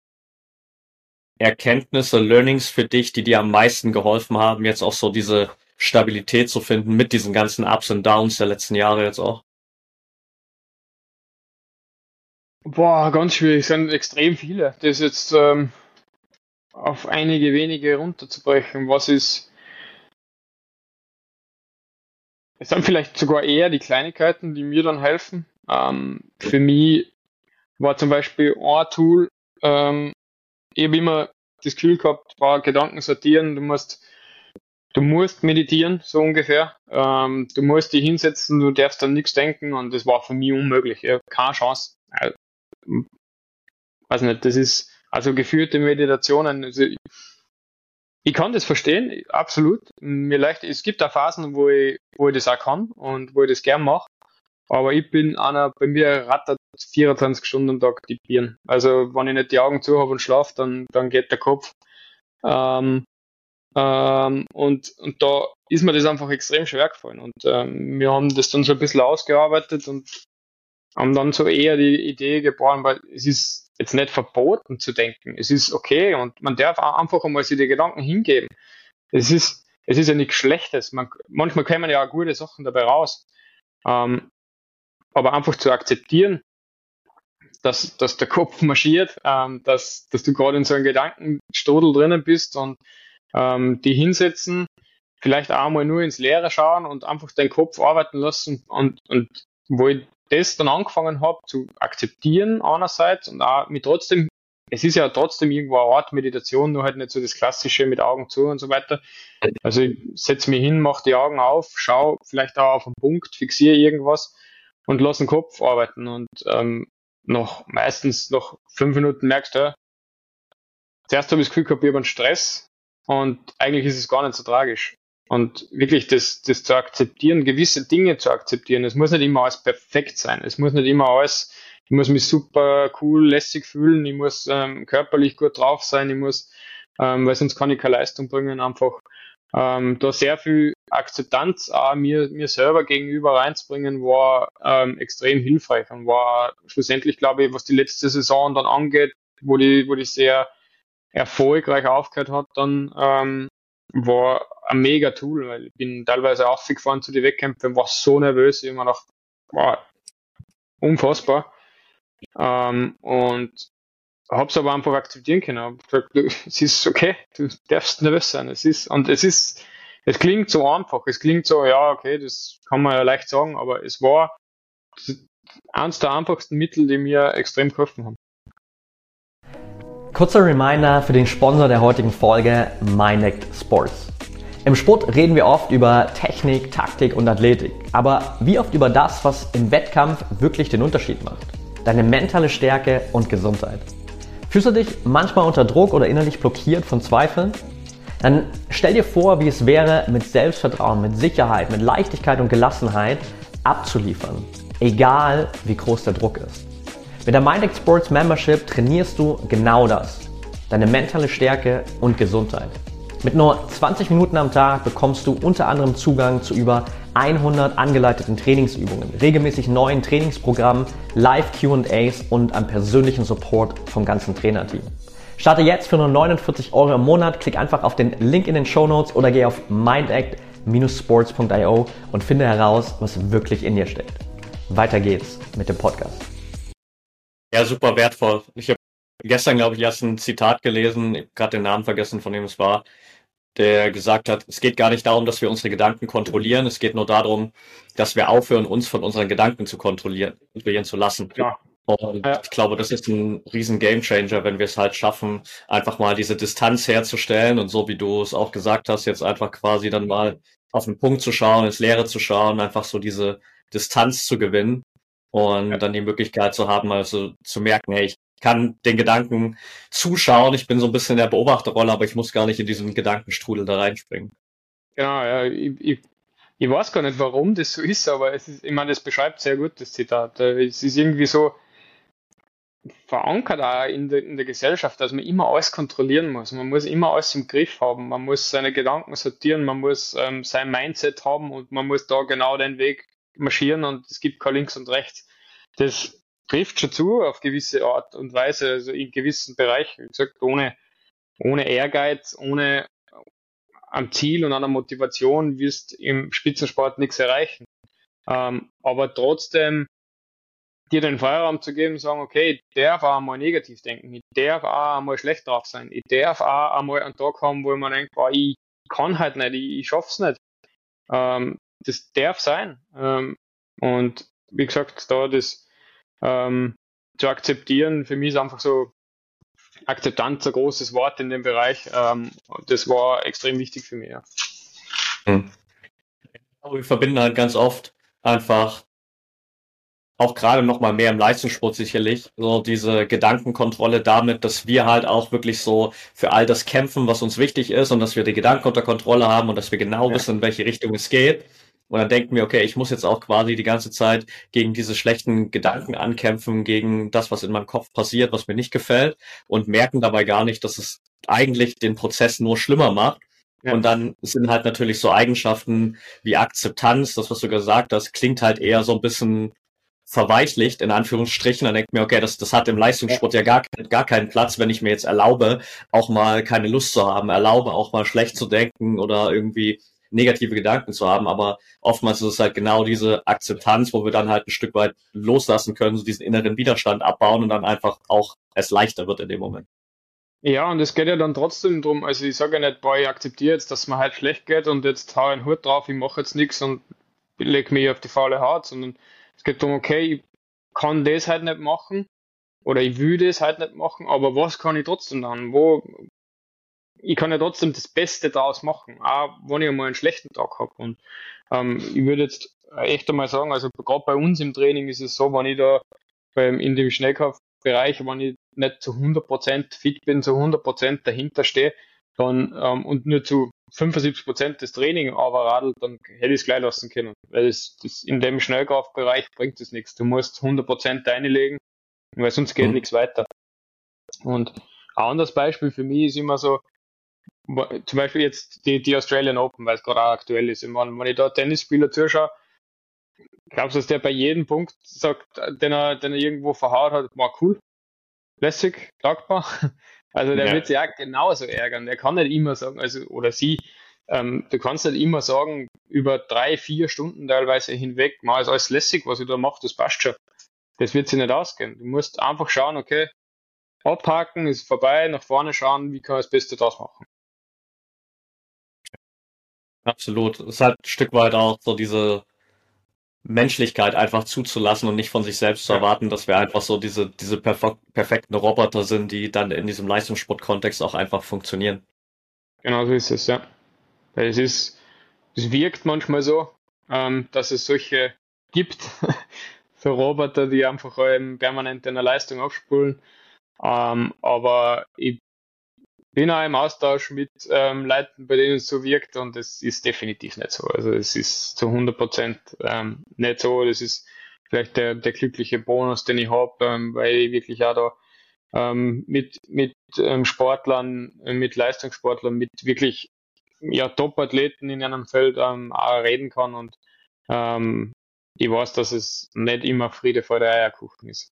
Erkenntnisse, Learnings für dich, die dir am meisten geholfen haben, jetzt auch so diese Stabilität zu finden mit diesen ganzen Ups und Downs der letzten Jahre jetzt auch? Boah, ganz schwierig, es sind extrem viele. Das jetzt ähm, auf einige wenige runterzubrechen, was ist, es sind vielleicht sogar eher die Kleinigkeiten, die mir dann helfen. Ähm, für mich war zum Beispiel ein Tool, ähm, ich habe immer das Gefühl gehabt, war Gedanken sortieren, du musst, du musst meditieren, so ungefähr. Ähm, du musst dich hinsetzen, du darfst dann nichts denken und das war für mich unmöglich. Ich habe keine Chance. Äh, weiß nicht, das ist also geführte Meditationen. Also ich, ich kann das verstehen, absolut. Mir leicht, es gibt auch Phasen, wo ich, wo ich das auch kann und wo ich das gern mache. Aber ich bin einer, bei mir rattert vierundzwanzig Stunden am Tag die Birnen. Also wenn ich nicht die Augen zu habe und schlafe, dann, dann geht der Kopf. Ähm, ähm, und, und da ist mir das einfach extrem schwer gefallen. Und ähm, wir haben das dann so ein bisschen ausgearbeitet und haben dann so eher die Idee geboren, weil es ist jetzt nicht verboten zu denken. Es ist okay und man darf auch einfach einmal sich die Gedanken hingeben. Es ist, es ist ja nichts Schlechtes. Man, manchmal kommen ja auch gute Sachen dabei raus. Ähm, aber einfach zu akzeptieren, dass, dass der Kopf marschiert, ähm, dass, dass du gerade in so einem Gedankenstrudel drinnen bist und ähm, die hinsetzen, vielleicht auch mal nur ins Leere schauen und einfach deinen Kopf arbeiten lassen und, und wo ich das dann angefangen habe zu akzeptieren einerseits und auch mit trotzdem, es ist ja trotzdem irgendwo eine Art Meditation, nur halt nicht so das Klassische mit Augen zu und so weiter. Also ich setze mich hin, mache die Augen auf, schaue vielleicht auch auf einen Punkt, fixiere irgendwas und lass den Kopf arbeiten und ähm, noch meistens noch fünf Minuten merkst du, ja, zuerst habe ich das Gefühl gehabt, ich habe einen Stress und eigentlich ist es gar nicht so tragisch. Und wirklich das, das zu akzeptieren, gewisse Dinge zu akzeptieren. Es muss nicht immer alles perfekt sein. Es muss nicht immer alles, ich muss mich super cool, lässig fühlen, ich muss ähm, körperlich gut drauf sein, ich muss, ähm, weil sonst kann ich keine Leistung bringen, einfach ähm, da sehr viel Akzeptanz auch mir, mir selber gegenüber reinzubringen, war ähm, extrem hilfreich und war schlussendlich, glaube ich, was die letzte Saison dann angeht, wo die, wo die sehr erfolgreich aufgehört hat, dann ähm, war ein mega Tool, weil ich bin teilweise aufgefahren zu den Wettkämpfen, war so nervös, ich immer noch, war unfassbar. Ähm, und hab's aber einfach akzeptieren können. Hab gesagt, du, es ist okay, du darfst nervös sein. Es ist, und es ist, es klingt so einfach, es klingt so, ja, okay, das kann man ja leicht sagen, aber es war eines der einfachsten Mittel, die mir extrem geholfen haben. Kurzer Reminder für den Sponsor der heutigen Folge, Mindact Sports. Im Sport reden wir oft über Technik, Taktik und Athletik, aber wie oft über das, was im Wettkampf wirklich den Unterschied macht? Deine mentale Stärke und Gesundheit. Fühlst du dich manchmal unter Druck oder innerlich blockiert von Zweifeln? Dann stell dir vor, wie es wäre, mit Selbstvertrauen, mit Sicherheit, mit Leichtigkeit und Gelassenheit abzuliefern, egal wie groß der Druck ist. Mit der Mindact Sports Membership trainierst du genau das, deine mentale Stärke und Gesundheit. Mit nur zwanzig Minuten am Tag bekommst du unter anderem Zugang zu über hundert angeleiteten Trainingsübungen, regelmäßig neuen Trainingsprogrammen, Live-Q und A's und einem persönlichen Support vom ganzen Trainerteam. Starte jetzt für nur neunundvierzig Euro im Monat, klick einfach auf den Link in den Shownotes oder geh auf mindact sports punkt io und finde heraus, was wirklich in dir steckt. Weiter geht's mit dem Podcast. Ja, super wertvoll. Ich habe gestern, glaube ich, erst ein Zitat gelesen, ich habe gerade den Namen vergessen, von dem es war, der gesagt hat, es geht gar nicht darum, dass wir unsere Gedanken kontrollieren, es geht nur darum, dass wir aufhören, uns von unseren Gedanken zu kontrollieren, kontrollieren zu lassen. Ja. Und ja. Ich glaube, das ist ein riesen Gamechanger, wenn wir es halt schaffen, einfach mal diese Distanz herzustellen und so wie du es auch gesagt hast, jetzt einfach quasi dann mal auf den Punkt zu schauen, ins Leere zu schauen, einfach so diese Distanz zu gewinnen und ja. dann die Möglichkeit zu haben, also zu merken, hey, ich kann den Gedanken zuschauen, ich bin so ein bisschen in der Beobachterrolle, aber ich muss gar nicht in diesen Gedankenstrudel da reinspringen. Genau, ja, ich, ich, ich weiß gar nicht, warum das so ist, aber es ist, ich meine, das beschreibt sehr gut, das Zitat. Es ist irgendwie so verankert auch in der, in der Gesellschaft, dass man immer alles kontrollieren muss. Man muss immer alles im Griff haben, man muss seine Gedanken sortieren, man muss ähm, sein Mindset haben und man muss da genau den Weg marschieren und es gibt kein Links und Rechts. Das trifft schon zu auf gewisse Art und Weise, also in gewissen Bereichen. Wie gesagt, ohne, ohne Ehrgeiz, ohne am Ziel und an der Motivation wirst im Spitzensport nichts erreichen. Ähm, aber trotzdem dir den Freiraum zu geben, sagen, okay, ich darf auch einmal negativ denken, ich darf auch einmal schlecht drauf sein, ich darf auch einmal einen Tag haben, wo man denkt, boah, ich kann halt nicht, ich, ich schaff's nicht. Ähm, das darf sein. Ähm, und wie gesagt, da das ähm, zu akzeptieren, für mich ist einfach so Akzeptanz ein großes Wort in dem Bereich. Ähm, das war extrem wichtig für mich. Ja. Hm. Aber wir verbinden halt ganz oft einfach auch gerade noch mal mehr im Leistungssport sicherlich, so diese Gedankenkontrolle damit, dass wir halt auch wirklich so für all das kämpfen, was uns wichtig ist und dass wir die Gedanken unter Kontrolle haben und dass wir genau Ja. wissen, in welche Richtung es geht. Und dann denken wir, okay, ich muss jetzt auch quasi die ganze Zeit gegen diese schlechten Gedanken ankämpfen, gegen das, was in meinem Kopf passiert, was mir nicht gefällt und merken dabei gar nicht, dass es eigentlich den Prozess nur schlimmer macht. Ja. Und dann sind halt natürlich so Eigenschaften wie Akzeptanz, das, was du gesagt hast, klingt halt eher so ein bisschen verweichlicht, in Anführungsstrichen. Dann denkt mir, okay, das, das hat im Leistungssport ja gar, gar keinen Platz, wenn ich mir jetzt erlaube, auch mal keine Lust zu haben, erlaube auch mal schlecht zu denken oder irgendwie negative Gedanken zu haben. Aber oftmals ist es halt genau diese Akzeptanz, wo wir dann halt ein Stück weit loslassen können, so diesen inneren Widerstand abbauen und dann einfach auch es leichter wird in dem Moment. Ja, und es geht ja dann trotzdem drum, also ich sage ja nicht, boah, ich akzeptiere jetzt, dass mir halt schlecht geht und jetzt hau ich einen Hut drauf, ich mache jetzt nichts und leg mich auf die faule Haut, sondern es geht darum, okay, ich kann das halt nicht machen oder ich will das halt nicht machen, aber was kann ich trotzdem dann? Wo, ich kann ja trotzdem das Beste daraus machen, auch wenn ich einmal einen schlechten Tag habe. Und ähm, ich würde jetzt echt einmal sagen, also gerade bei uns im Training ist es so, wenn ich da beim, in dem Schnellkraftbereich, wenn ich nicht zu hundert Prozent fit bin, zu hundert Prozent dahinter stehe, dann ähm, und nur zu fünfundsiebzig Prozent des Training aber radelt, dann hätte ich es gleich lassen können. Weil es, das, in dem Schnellkraftbereich bringt es nichts. Du musst hundert Prozent reinlegen, weil sonst geht Mhm. nichts weiter. Und ein anderes Beispiel für mich ist immer so, zum Beispiel jetzt die, die Australian Open, weil es gerade auch aktuell ist. Ich meine, wenn ich da Tennisspieler zuschaue, glaubst du, dass der bei jedem Punkt sagt, den er, den er irgendwo verhaut hat, war cool, lässig, dankbar? Also der Ja. wird sich auch genauso ärgern. Der kann nicht immer sagen, also oder sie, ähm, du kannst nicht immer sagen, über drei, vier Stunden teilweise hinweg, mal ist alles lässig, was ich da mache, das passt schon. Das wird sich nicht ausgehen. Du musst einfach schauen, okay, abhaken, ist vorbei, nach vorne schauen, wie kann ich das Beste draus machen. Absolut. Es ist halt ein Stück weit auch so diese Menschlichkeit einfach zuzulassen und nicht von sich selbst zu Ja. erwarten, dass wir einfach so diese, diese perf- perfekten Roboter sind, die dann in diesem Leistungssportkontext auch einfach funktionieren. Genau so ist es, ja. Weil es ist, es wirkt manchmal so, ähm, dass es solche gibt, so Roboter, die einfach ähm, permanent in der Leistung abspulen. Ähm, aber ich bin auch im Austausch mit ähm, Leuten, bei denen es so wirkt und es ist definitiv nicht so. Also es ist zu hundert Prozent ähm, nicht so. Das ist vielleicht der, der glückliche Bonus, den ich habe, ähm, weil ich wirklich auch da ähm, mit, mit ähm, Sportlern, äh, mit Leistungssportlern, mit wirklich ja, Top-Athleten in einem Feld ähm, auch reden kann und ähm, ich weiß, dass es nicht immer Friede vor der Eierkuchen ist.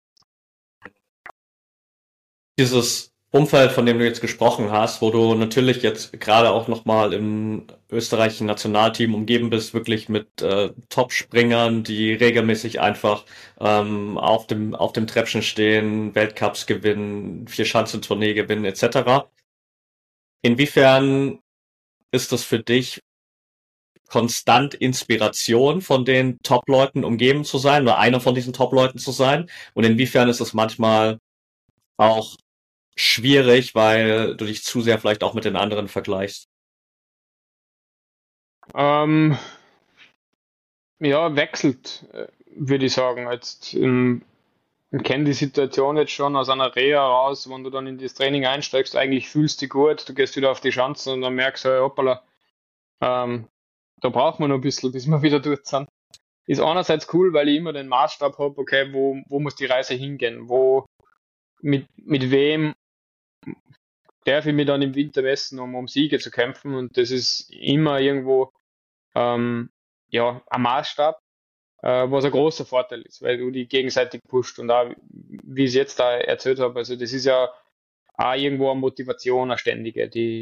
Dieses Umfeld, von dem du jetzt gesprochen hast, wo du natürlich jetzt gerade auch nochmal im österreichischen Nationalteam umgeben bist, wirklich mit äh, Top-Springern, die regelmäßig einfach ähm, auf dem auf dem Treppchen stehen, Weltcups gewinnen, Vier-Schanzentournee gewinnen et cetera. Inwiefern ist das für dich konstant Inspiration, von den Top-Leuten umgeben zu sein oder einer von diesen Top-Leuten zu sein? Und inwiefern ist es manchmal auch schwierig, weil du dich zu sehr vielleicht auch mit den anderen vergleichst? Ähm, ja, wechselt, äh, würde ich sagen. Jetzt ähm, ich kenne die Situation jetzt schon aus einer Reha raus, wenn du dann in das Training einsteigst, eigentlich fühlst du dich gut, du gehst wieder auf die Chancen und dann merkst du, hey, hoppala, ähm, da braucht man noch ein bisschen, bis wir wieder dort sind. Ist einerseits cool, weil ich immer den Maßstab habe, okay, wo, wo muss die Reise hingehen? Wo, mit, mit wem darf ich mich dann im Winter messen, um, um Siege zu kämpfen? Und das ist immer irgendwo ähm, ja, ein Maßstab, äh, was ein großer Vorteil ist, weil du die gegenseitig pusht und auch, wie ich es jetzt da erzählt habe, also das ist ja auch irgendwo eine Motivation, eine ständige, die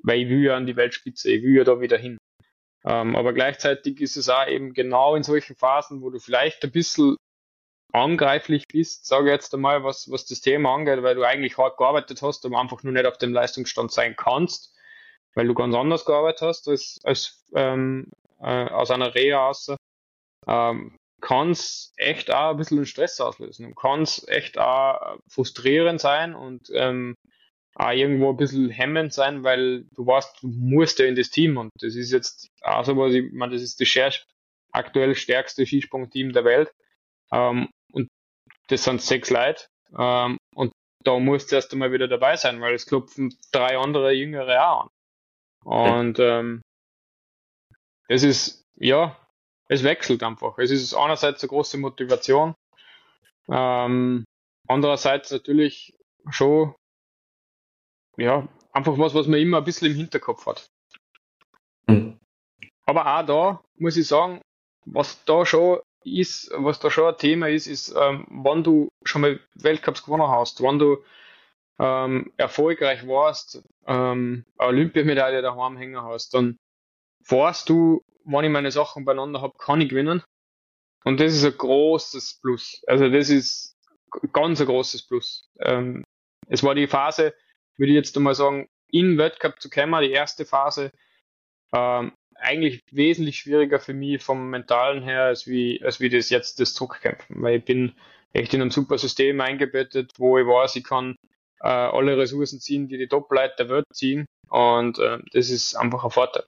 weil ich will ja an die Weltspitze, ich will ja da wieder hin. Ähm, aber gleichzeitig ist es auch eben genau in solchen Phasen, wo du vielleicht ein bisschen angreiflich bist, sage ich jetzt einmal, was, was das Thema angeht, weil du eigentlich hart gearbeitet hast, aber einfach nur nicht auf dem Leistungsstand sein kannst, weil du ganz anders gearbeitet hast als, als ähm, äh, aus einer Reha außer, ähm, kann es echt auch ein bisschen Stress auslösen und kann es echt auch frustrierend sein und ähm, auch irgendwo ein bisschen hemmend sein, weil du weißt, du musst ja in das Team und das ist jetzt auch so was, ich meine, das ist das scher- aktuell stärkste Skisprungteam der Welt ähm, und das sind sechs Leute ähm, und da musst du erst einmal wieder dabei sein, weil es klopfen drei andere Jüngere auch an. Und ähm, das ist, ja, es wechselt einfach. Es ist einerseits eine große Motivation, ähm, andererseits natürlich schon ja, einfach was, was man immer ein bisschen im Hinterkopf hat. Mhm. Aber auch da muss ich sagen, was da schon ist, was da schon ein Thema ist, ist, ähm, wann du schon mal Weltcups gewonnen hast, wann du ähm, erfolgreich warst, ähm, eine Olympiamedaille daheim hängen hast, dann weißt du, wenn ich meine Sachen beieinander habe, kann ich gewinnen. Und das ist ein großes Plus. Also das ist ganz ein großes Plus. Ähm, es war die Phase, würde ich jetzt einmal sagen, in Weltcup zu kommen, die erste Phase, ähm, eigentlich wesentlich schwieriger für mich vom Mentalen her, als wie, als wie das jetzt das Zurückkämpfen. Weil ich bin echt in ein super System eingebettet, wo ich weiß, ich kann äh, alle Ressourcen ziehen, die die Top-Leute der Welt ziehen. Und äh, das ist einfach ein Vorteil.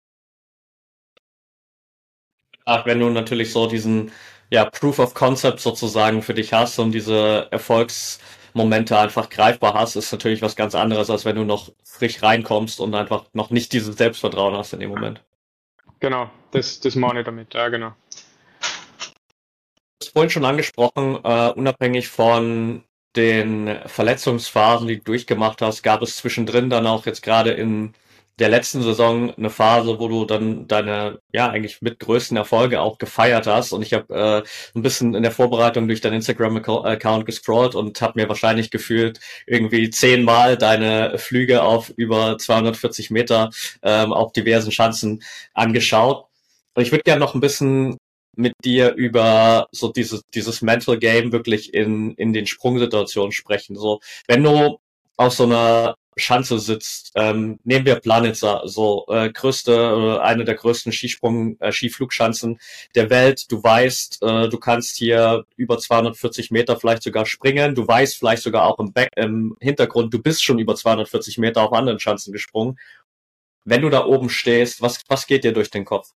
Ach, wenn du natürlich so diesen ja, Proof of Concept sozusagen für dich hast und diese Erfolgsmomente einfach greifbar hast, ist natürlich was ganz anderes, als wenn du noch frisch reinkommst und einfach noch nicht dieses Selbstvertrauen hast in dem Moment. Genau, das, das meine ich damit, ja genau. Du hast vorhin schon angesprochen, uh, unabhängig von den Verletzungsphasen, die du durchgemacht hast, gab es zwischendrin dann auch jetzt gerade in der letzten Saison eine Phase, wo du dann deine, ja, eigentlich mit größten Erfolge auch gefeiert hast. Und ich habe äh, ein bisschen in der Vorbereitung durch deinen Instagram-Account gescrollt und habe mir wahrscheinlich gefühlt irgendwie zehnmal deine Flüge auf über zweihundertvierzig Meter ähm, auf diversen Schanzen angeschaut. Und ich würde gerne noch ein bisschen mit dir über so dieses, dieses Mental Game wirklich in, in den Sprungsituationen sprechen. So, wenn du auf so einer Schanze sitzt, ähm, nehmen wir Planitza, so äh, größte, äh, eine der größten Skisprung, äh, Skiflugschanzen der Welt. Du weißt, äh, du kannst hier über zweihundertvierzig Meter vielleicht sogar springen. Du weißt vielleicht sogar auch im, Back, im Hintergrund, du bist schon über zweihundertvierzig Meter auf anderen Schanzen gesprungen. Wenn du da oben stehst, was, was geht dir durch den Kopf?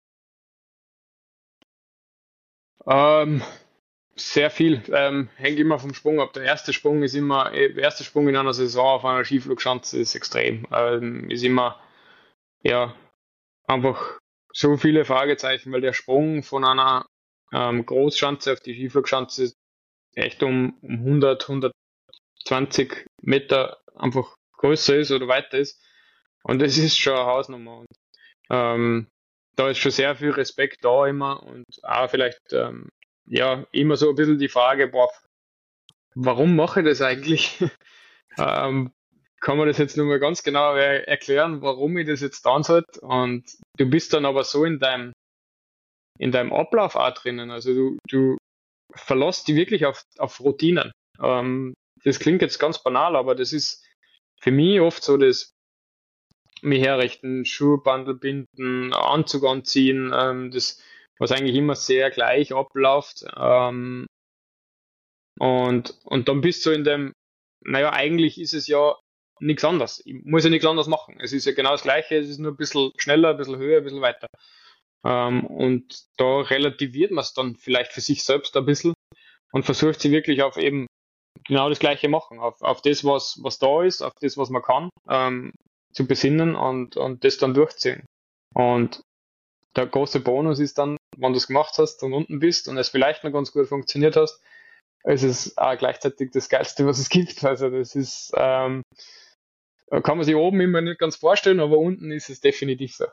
Ähm, sehr viel. Ähm, hängt immer vom Sprung ab. Der erste Sprung ist immer, der erste Sprung in einer Saison auf einer Skiflugschanze ist extrem. Ähm, ist immer, ja, einfach so viele Fragezeichen, weil der Sprung von einer ähm, Großschanze auf die Skiflugschanze echt um, um hundert, hundertzwanzig Meter einfach größer ist oder weiter ist. Und das ist schon eine Hausnummer. Und, ähm, da ist schon sehr viel Respekt da immer und auch vielleicht ähm, ja immer so ein bisschen die Frage, boah, warum mache ich das eigentlich? ähm, kann man das jetzt nur mal ganz genau er erklären, warum ich das jetzt tun sollte? Und du bist dann aber so in deinem in deinem Ablauf auch drinnen. Also du, du verlässt dich wirklich auf, auf Routinen. Ähm, das klingt jetzt ganz banal, aber das ist für mich oft so das mich herrichten, Schuhbandel binden, Anzug anziehen, ähm, das, was eigentlich immer sehr gleich abläuft. Ähm, und, und dann bist du in dem, naja, eigentlich ist es ja nichts anderes. Ich muss ja nichts anderes machen. Es ist ja genau das Gleiche, es ist nur ein bisschen schneller, ein bisschen höher, ein bisschen weiter. Ähm, und da relativiert man es dann vielleicht für sich selbst ein bisschen und versucht sie wirklich auf eben genau das Gleiche machen, auf, auf das, was, was da ist, auf das, was man kann. Ähm, zu besinnen und, und das dann durchziehen. Und der große Bonus ist dann, wenn du es gemacht hast und unten bist und es vielleicht noch ganz gut funktioniert hast, es ist auch gleichzeitig das Geilste, was es gibt. Also das ist, ähm, kann man sich oben immer nicht ganz vorstellen, aber unten ist es definitiv so.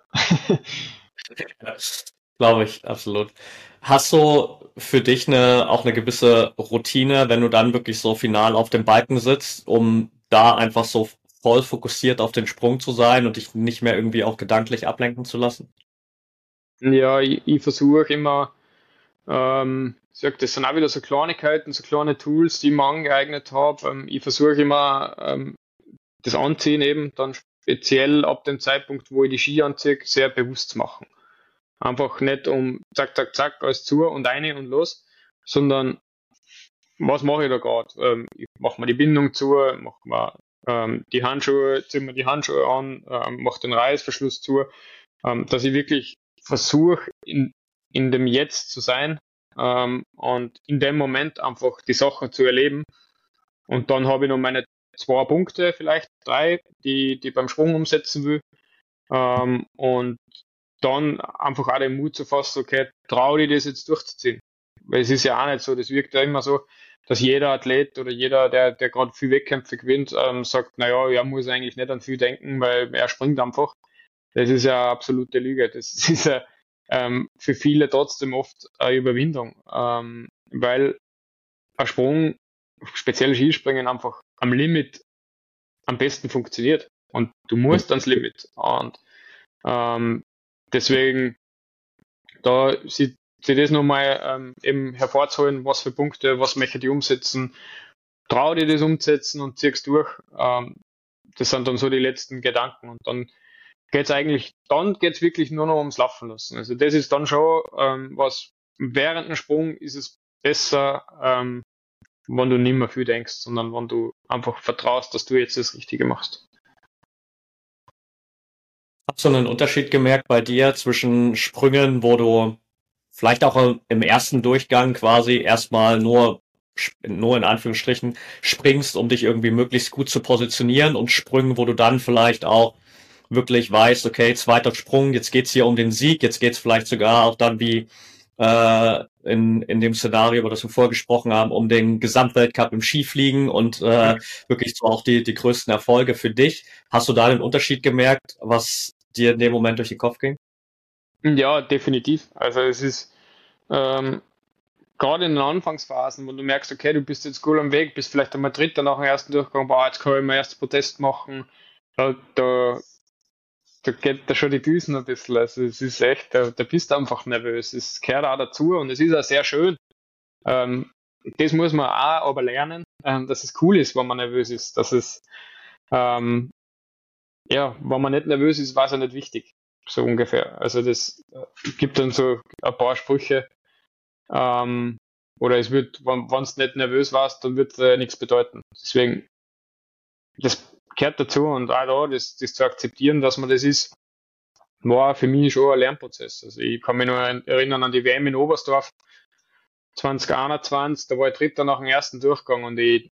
Glaube ich, absolut. Hast du für dich eine, auch eine gewisse Routine, wenn du dann wirklich so final auf dem Balken sitzt, um da einfach so voll fokussiert auf den Sprung zu sein und dich nicht mehr irgendwie auch gedanklich ablenken zu lassen? Ja, ich, ich versuche immer, ähm, ich sag, das sind auch wieder so Kleinigkeiten, so kleine Tools, die ich mir angeeignet habe. Ähm, ich versuche immer, ähm, das Anziehen eben dann speziell ab dem Zeitpunkt, wo ich die Ski anziehe, sehr bewusst zu machen. Einfach nicht um zack, zack, zack, alles zu und eine und los, sondern was mache ich da gerade? Ähm, ich mache mir die Bindung zu, mache mir ähm, die Handschuhe, ziehe mir die Handschuhe an, ähm, mache den Reißverschluss zu, ähm, dass ich wirklich versuche, in, in dem Jetzt zu sein ähm, und in dem Moment einfach die Sachen zu erleben. Und dann habe ich noch meine zwei Punkte, vielleicht drei, die die beim Sprung umsetzen will. Ähm, und dann einfach auch den Mut zu fassen, okay, trau dir das jetzt durchzuziehen. Weil es ist ja auch nicht so, das wirkt ja immer so, dass jeder Athlet oder jeder, der, der gerade viel Wettkämpfe gewinnt, ähm, sagt, naja, er muss eigentlich nicht an viel denken, weil er springt einfach. Das ist ja eine absolute Lüge. Das ist ja ähm, für viele trotzdem oft eine Überwindung, ähm, weil ein Sprung, speziell Skispringen, einfach am Limit am besten funktioniert. Und du musst ans Limit. Und ähm, deswegen, da sie, sie das nochmal ähm, eben hervorzuholen, was für Punkte, was möchte ich umsetzen, trau dir das umsetzen und ziehst durch. Ähm, das sind dann so die letzten Gedanken. Und dann geht's eigentlich, dann geht's wirklich nur noch ums Laufen lassen. Also das ist dann schon ähm, was, während dem Sprung ist es besser, ähm, wenn du nicht mehr viel denkst, sondern wenn du einfach vertraust, dass du jetzt das Richtige machst. Hast du einen Unterschied gemerkt bei dir zwischen Sprüngen, wo du vielleicht auch im ersten Durchgang quasi erstmal nur, nur in Anführungsstrichen springst, um dich irgendwie möglichst gut zu positionieren, und Sprüngen, wo du dann vielleicht auch wirklich weißt, okay, zweiter Sprung, jetzt geht's hier um den Sieg, jetzt geht's vielleicht sogar auch dann wie äh, in, in dem Szenario, über das wir vorher gesprochen haben, um den Gesamtweltcup im Skifliegen und äh, wirklich so auch die, die größten Erfolge für dich. Hast du da den Unterschied gemerkt, was dir in dem Moment durch den Kopf ging? Ja, definitiv. Also es ist ähm, gerade in den Anfangsphasen, wo du merkst, okay, du bist jetzt gut am Weg, bist vielleicht einmal Dritter nach dem ersten Durchgang, boah, jetzt kann ich mein erstes Protest machen. Da, da, da geht da schon die Düsen ein bisschen. Also es ist echt, da, da bist du einfach nervös. Es gehört auch dazu und es ist auch sehr schön. Ähm, das muss man auch aber lernen, ähm, dass es cool ist, wenn man nervös ist. Dass es, ähm, ja, wenn man nicht nervös ist, war es ja nicht wichtig. So ungefähr. Also das äh, gibt dann so ein paar Sprüche. Ähm, oder es wird, wenn du nicht nervös warst, dann wird es äh, nichts bedeuten. Deswegen, das gehört dazu und auch da, das, das zu akzeptieren, dass man das ist, war für mich schon ein Lernprozess. Also ich kann mich nur erinnern an die W M in Oberstdorf zwanzig einundzwanzig, da war ich Dritter nach dem ersten Durchgang und ich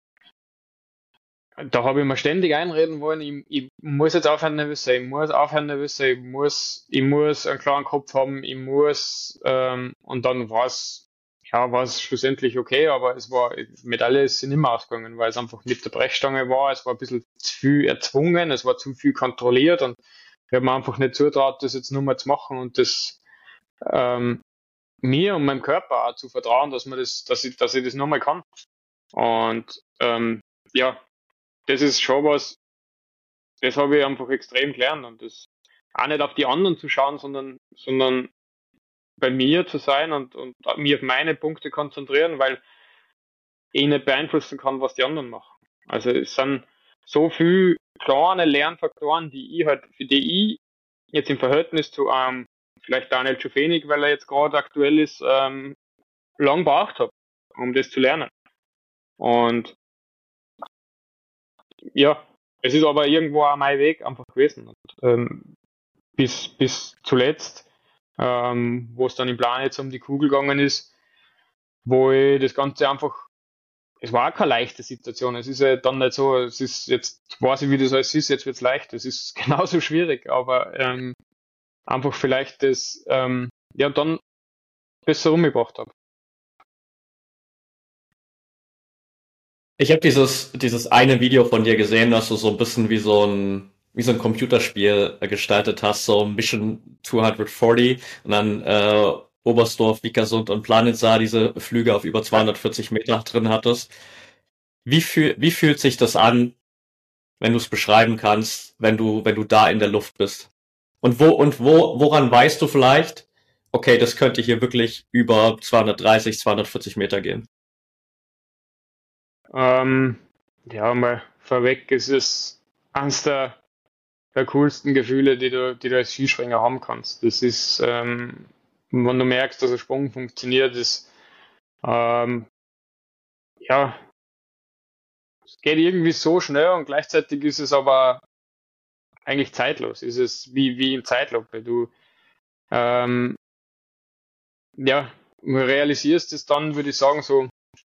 da habe ich mir ständig einreden wollen, ich, ich muss jetzt aufhören nervös sein, ich muss aufhören nervös sein, ich muss, ich muss einen klaren Kopf haben, ich muss, ähm, und dann war es, ja, war es schlussendlich okay, aber es war, Medaille ist nicht mehr ausgegangen, weil es einfach mit der Brechstange war, es war ein bisschen zu viel erzwungen, es war zu viel kontrolliert und ich habe mir einfach nicht zutraut, das jetzt nur mal zu machen und das, ähm, mir und meinem Körper auch zu vertrauen, dass man das, dass ich, dass ich das nochmal kann. Und, ähm, ja, das ist schon was, das habe ich einfach extrem gelernt und das auch nicht auf die anderen zu schauen, sondern, sondern bei mir zu sein und, und mir auf meine Punkte konzentrieren, weil ich nicht beeinflussen kann, was die anderen machen. Also es sind so viele kleine Lernfaktoren, die ich halt, für die ich jetzt im Verhältnis zu einem, ähm, vielleicht Daniel Schufenig, weil er jetzt gerade aktuell ist, ähm, lang braucht habe, um das zu lernen. Und ja, es ist aber irgendwo auch mein Weg einfach gewesen. Und, ähm, bis, bis zuletzt, ähm, wo es dann im Plan jetzt um die Kugel gegangen ist, wo ich das Ganze einfach, es war auch keine leichte Situation. Es ist ja dann nicht so, es ist jetzt, weiß ich, wie das alles ist, jetzt wird's leicht. Es ist genauso schwierig, aber ähm, einfach vielleicht das, ähm, ja, dann besser umgebracht habe. Ich habe dieses, dieses eine Video von dir gesehen, dass du so ein bisschen wie so ein, wie so ein Computerspiel gestaltet hast, so Mission zweihundertvierzig und dann äh, Oberstdorf, Vikersund und Planitza diese Flüge auf über zweihundertvierzig Meter drin hattest. Wie, fühl, wie fühlt sich das an, wenn du es beschreiben kannst, wenn du, wenn du da in der Luft bist? Und wo, und wo, woran weißt du vielleicht, okay, das könnte hier wirklich über zweihundertdreißig, zweihundertvierzig Meter gehen? Ähm, ja, mal vorweg, es ist eines der, der coolsten Gefühle, die du, die du als Skispringer haben kannst. Das ist, ähm, wenn du merkst, dass der Sprung funktioniert, ist, ähm, ja, es geht irgendwie so schnell und gleichzeitig ist es aber eigentlich zeitlos. Ist es wie, wie in Zeitlupe. Du, ähm, ja, realisierst es dann, würde ich sagen, so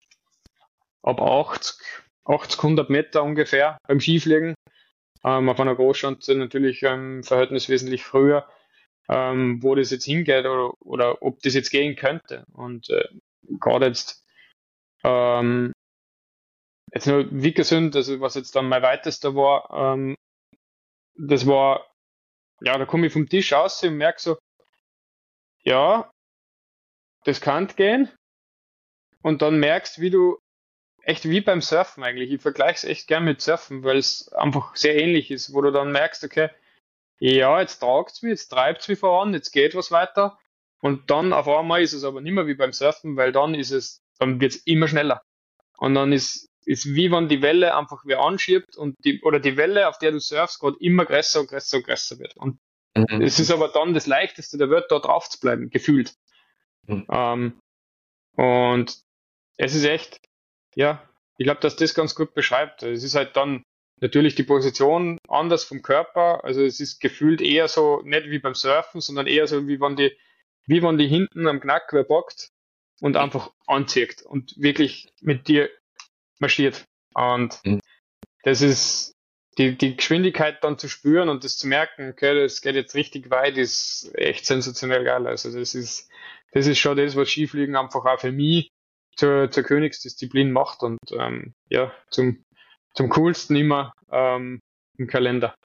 ab achtzig, achtzig, hundert Meter ungefähr beim Skifliegen. Ähm, auf einer Großschanze natürlich ähm, Verhältnis wesentlich früher, ähm, wo das jetzt hingeht oder, oder ob das jetzt gehen könnte. Und äh, gerade jetzt, ähm, jetzt nur Vickersund, also was jetzt dann mein weitester war, ähm, das war, ja, da komme ich vom Tisch aus und merke so, ja, das kann gehen. Und dann merkst, wie du echt wie beim Surfen eigentlich. Ich vergleiche es echt gern mit Surfen, weil es einfach sehr ähnlich ist, wo du dann merkst, okay, ja, jetzt tragt's mich, jetzt treibt's mich voran, jetzt geht was weiter. Und dann auf einmal ist es aber nicht mehr wie beim Surfen, weil dann ist es, dann wird's immer schneller. Und dann ist, ist wie wenn die Welle einfach wer anschiebt und die, oder die Welle, auf der du surfst, gerade immer größer und größer und größer wird. Und Mhm. es ist aber dann das Leichteste der Welt, da drauf zu bleiben, gefühlt. Mhm. Ähm, und es ist echt, ja, ich glaube, dass das ganz gut beschreibt. Es ist halt dann natürlich die Position anders vom Körper. Also es ist gefühlt eher so, nicht wie beim Surfen, sondern eher so, wie wenn die, wie wenn die hinten am Knack wer packt und einfach anzieht und wirklich mit dir marschiert. Und Mhm. das ist die, die Geschwindigkeit dann zu spüren und das zu merken, okay, das geht jetzt richtig weit, ist echt sensationell geil. Also das ist, das ist schon das, was Skifliegen einfach auch für mich zur, zur Königsdisziplin macht und ähm, ja, zum, zum coolsten immer ähm, im Kalender.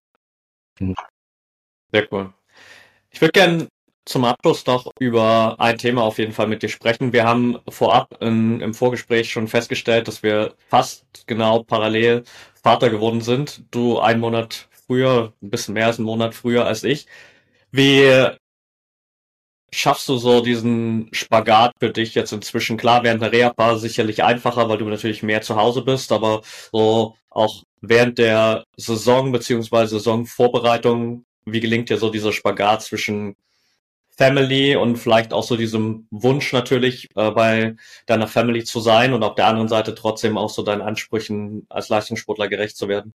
Sehr cool. Ich würde gerne zum Abschluss noch über ein Thema auf jeden Fall mit dir sprechen. Wir haben vorab in, im Vorgespräch schon festgestellt, dass wir fast genau parallel Vater geworden sind. Du einen Monat früher, ein bisschen mehr als einen Monat früher als ich. Wie schaffst du so diesen Spagat für dich jetzt inzwischen? Klar, während der Reha-Phase sicherlich einfacher, weil du natürlich mehr zu Hause bist, aber so auch während der Saison beziehungsweise Saisonvorbereitung, wie gelingt dir so dieser Spagat zwischen Family und vielleicht auch so diesem Wunsch natürlich äh, bei deiner Family zu sein und auf der anderen Seite trotzdem auch so deinen Ansprüchen als Leistungssportler gerecht zu werden?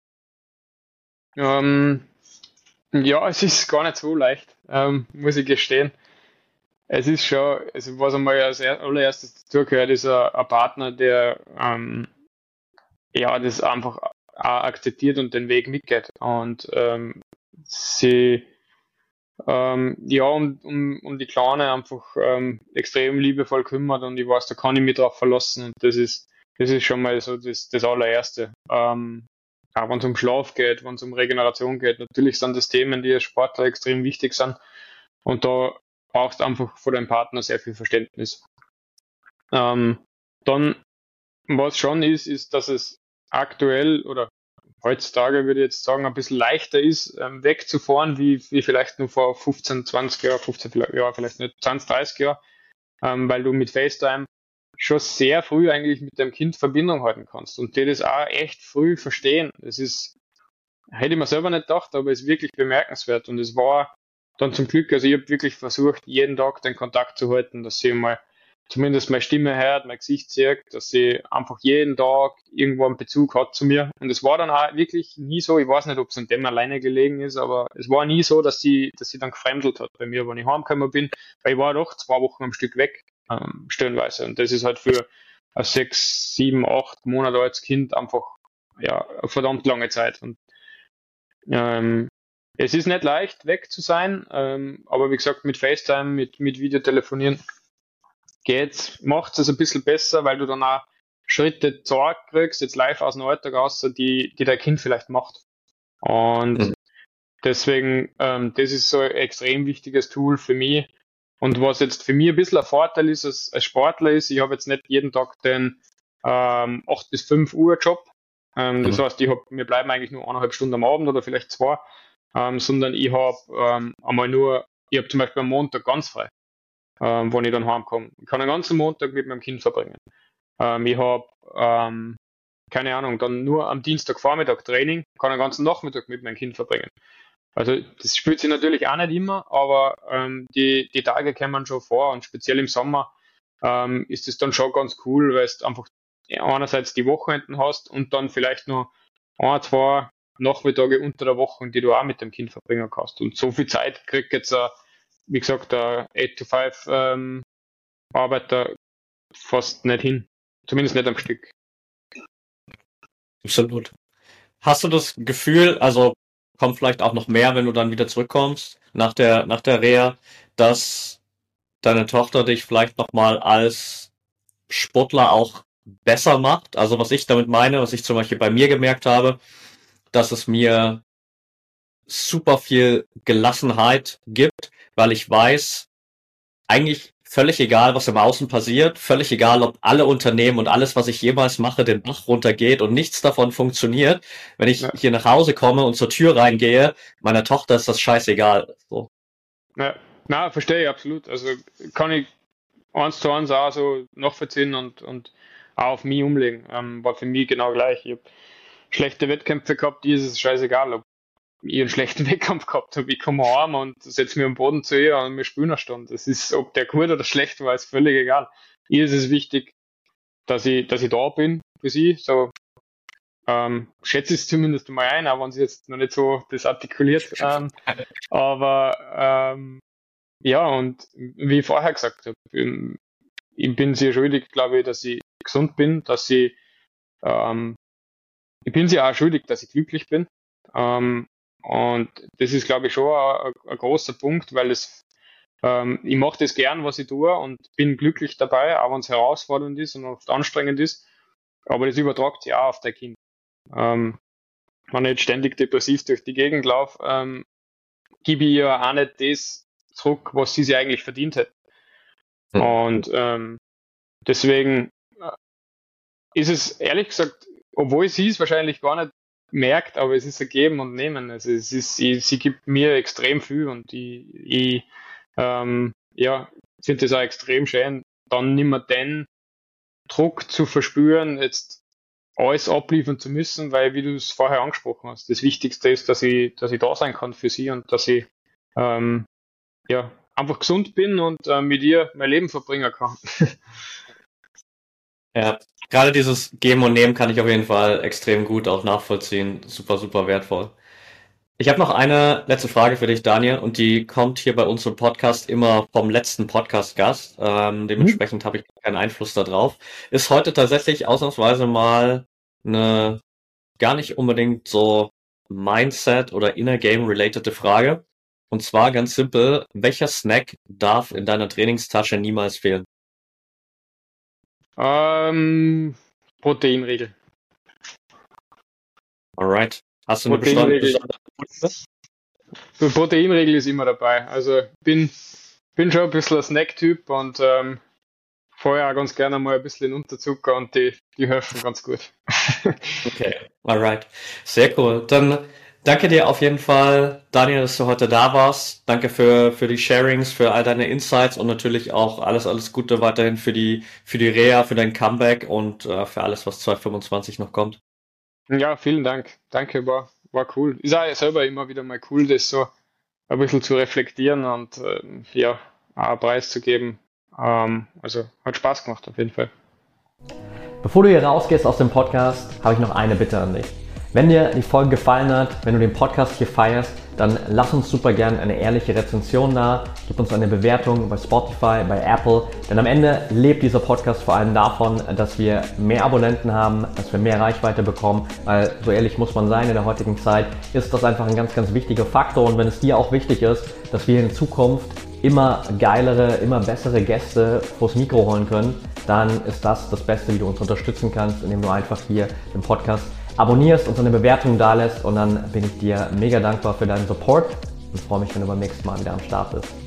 Ähm, ja, es ist gar nicht so leicht, ähm, muss ich gestehen. Es ist schon, also was einmal als er- allererstes dazugehört, ist ein, ein Partner, der ähm, ja das einfach auch akzeptiert und den Weg mitgeht. Und ähm, sie ähm, ja um, um, um die Kleine einfach ähm, extrem liebevoll kümmert und ich weiß, da kann ich mich drauf verlassen und das ist, das ist schon mal so das, das allererste. Ähm, auch wenn es um Schlaf geht, wenn es um Regeneration geht, natürlich sind das Themen, die als Sportler extrem wichtig sind und da brauchst du einfach von deinem Partner sehr viel Verständnis. Ähm, dann, was schon ist, ist, dass es aktuell oder heutzutage würde ich jetzt sagen, ein bisschen leichter ist, ähm, wegzufahren, wie, wie vielleicht nur vor fünfzehn, zwanzig Jahren, fünfzehn Jahren, vielleicht nicht zwanzig, dreißig Jahren, ähm, weil du mit FaceTime schon sehr früh eigentlich mit deinem Kind Verbindung halten kannst und die das auch echt früh verstehen. Das ist, hätte ich mir selber nicht gedacht, aber es ist wirklich bemerkenswert und es war dann zum Glück, also ich habe wirklich versucht, jeden Tag den Kontakt zu halten, dass sie mal zumindest meine Stimme hört, mein Gesicht sieht, dass sie einfach jeden Tag irgendwo einen Bezug hat zu mir. Und es war dann auch wirklich nie so, ich weiß nicht, ob es an dem alleine gelegen ist, aber es war nie so, dass sie, dass sie dann gefremdelt hat bei mir, wenn ich heimgekommen bin, weil ich war doch zwei Wochen am Stück weg, ähm, stellenweise. Und das ist halt für ein sechs, sieben, acht Monate altes Kind einfach, ja, eine verdammt lange Zeit. Und ähm, es ist nicht leicht, weg zu sein, ähm, aber wie gesagt, mit FaceTime, mit, mit Videotelefonieren geht's, macht es ein bisschen besser, weil du dann auch Schritte gezeigt kriegst, jetzt live aus dem Alltag raus, die, die dein Kind vielleicht macht. Und Mhm. deswegen, ähm, das ist so ein extrem wichtiges Tool für mich. Und was jetzt für mich ein bisschen ein Vorteil ist als, als Sportler ist, ich habe jetzt nicht jeden Tag den ähm, acht bis fünf Uhr Job, Ähm, das Mhm. heißt, ich hab, wir bleiben eigentlich nur eineinhalb Stunden am Abend oder vielleicht zwei, ähm, sondern ich habe ähm, einmal nur, ich habe zum Beispiel am Montag ganz frei, ähm, wenn ich dann heimkomme. Ich kann den ganzen Montag mit meinem Kind verbringen. Ähm, ich habe, ähm, keine Ahnung, dann nur am Dienstagvormittag Training, kann den ganzen Nachmittag mit meinem Kind verbringen. Also das spielt sich natürlich auch nicht immer, aber ähm, die, die Tage kommen schon vor und speziell im Sommer ähm, ist es dann schon ganz cool, weil du einfach einerseits die Wochenenden hast und dann vielleicht noch ein, zwei Nachmittage unter der Woche, die du auch mit dem Kind verbringen kannst. Und so viel Zeit kriegt jetzt, äh, wie gesagt, der eight to five ähm, Arbeiter fast nicht hin. Zumindest nicht am Stück. Absolut. Hast du das Gefühl, also kommt vielleicht auch noch mehr, wenn du dann wieder zurückkommst nach der nach der Reha, dass deine Tochter dich vielleicht nochmal als Sportler auch besser macht? Also was ich damit meine, was ich zum Beispiel bei mir gemerkt habe, dass es mir super viel Gelassenheit gibt, weil ich weiß, eigentlich völlig egal, was im Außen passiert, völlig egal, ob alle Unternehmen und alles, was ich jemals mache, den Bach runtergeht und nichts davon funktioniert. Wenn ich Ja. hier nach Hause komme und zur Tür reingehe, meiner Tochter ist das scheißegal. So. Ja, na, verstehe ich absolut. Also kann ich eins zu eins auch so nachvollziehen und, und auch auf mich umlegen. Ähm, war für mich genau gleich. Ich habe schlechte Wettkämpfe gehabt, die ist es scheißegal, ob ich einen schlechten Wettkampf gehabt habe. Ich komme heim und setze mich am Boden zu ihr und wir spielen eine Stunde. Das ist, ob der gut oder schlecht war, ist völlig egal. Ihr ist es wichtig, dass ich, dass ich da bin für sie. So ähm, schätze ich es zumindest mal ein, auch wenn sie jetzt noch nicht so das artikuliert. Ähm, aber ähm, ja, und wie ich vorher gesagt habe, ähm, ich bin sehr schuldig, glaube ich, dass ich gesund bin, dass ich, ähm, ich bin sehr auch schuldig, dass ich glücklich bin. Ähm, und das ist, glaube ich, schon ein, ein großer Punkt, weil es, ähm, ich mache das gern, was ich tue und bin glücklich dabei, auch wenn es herausfordernd ist und oft anstrengend ist. Aber das übertragt sich auch auf dein Kind. Ähm, wenn ich jetzt ständig depressiv durch die Gegend laufe, ähm, gebe ich ihr auch nicht das zurück, was sie sich eigentlich verdient hätte. Hm. Und ähm, deswegen äh, ist es ehrlich gesagt, obwohl sie es wahrscheinlich gar nicht merkt, aber es ist ein Geben und Nehmen. Also es ist, sie, sie gibt mir extrem viel und ich, ich ähm, ja, finde das auch extrem schön, dann nicht mehr den Druck zu verspüren, jetzt alles abliefern zu müssen, weil, wie du es vorher angesprochen hast, das Wichtigste ist, dass ich, dass ich da sein kann für sie und dass ich ähm, ja, einfach gesund bin und äh, mit ihr mein Leben verbringen kann. Ja, gerade dieses Geben und Nehmen kann ich auf jeden Fall extrem gut auch nachvollziehen. Super, super wertvoll. Ich habe noch eine letzte Frage für dich, Daniel, und die kommt hier bei uns im Podcast immer vom letzten Podcast-Gast. Ähm, dementsprechend habe ich keinen Einfluss darauf. Ist heute tatsächlich ausnahmsweise mal eine gar nicht unbedingt so Mindset- oder Inner-Game-relatede Frage. Und zwar ganz simpel, welcher Snack darf in deiner Trainingstasche niemals fehlen? ähm, Proteinriegel. Alright. Hast du eine Proteinriegel. besondere? So, Proteinriegel ist immer dabei. Also bin bin schon ein bisschen ein Snack-Typ und ähm, vorher auch ganz gerne mal ein bisschen Unterzucker und die, die helfen ganz gut. Okay, alright. Sehr cool. Dann danke dir auf jeden Fall, Daniel, dass du heute da warst. Danke für, für die Sharings, für all deine Insights und natürlich auch alles, alles Gute weiterhin für die, für die Reha, für dein Comeback und äh, für alles, was zwanzig fünfundzwanzig noch kommt. Ja, vielen Dank. Danke, war, war cool. Ist auch selber immer wieder mal cool, das so ein bisschen zu reflektieren und ähm, ja, auch einen Preis zu geben. Ähm, also hat Spaß gemacht auf jeden Fall. Bevor du hier rausgehst aus dem Podcast, habe ich noch eine Bitte an dich. Wenn dir die Folge gefallen hat, wenn du den Podcast hier feierst, dann lass uns super gern eine ehrliche Rezension da, gib uns eine Bewertung bei Spotify, bei Apple, denn am Ende lebt dieser Podcast vor allem davon, dass wir mehr Abonnenten haben, dass wir mehr Reichweite bekommen, weil so ehrlich muss man sein, in der heutigen Zeit ist das einfach ein ganz, ganz wichtiger Faktor und wenn es dir auch wichtig ist, dass wir in Zukunft immer geilere, immer bessere Gäste vors Mikro holen können, dann ist das das Beste, wie du uns unterstützen kannst, indem du einfach hier den Podcast abonnierst und eine Bewertung dalässt und dann bin ich dir mega dankbar für deinen Support und freue mich, wenn du beim nächsten Mal wieder am Start bist.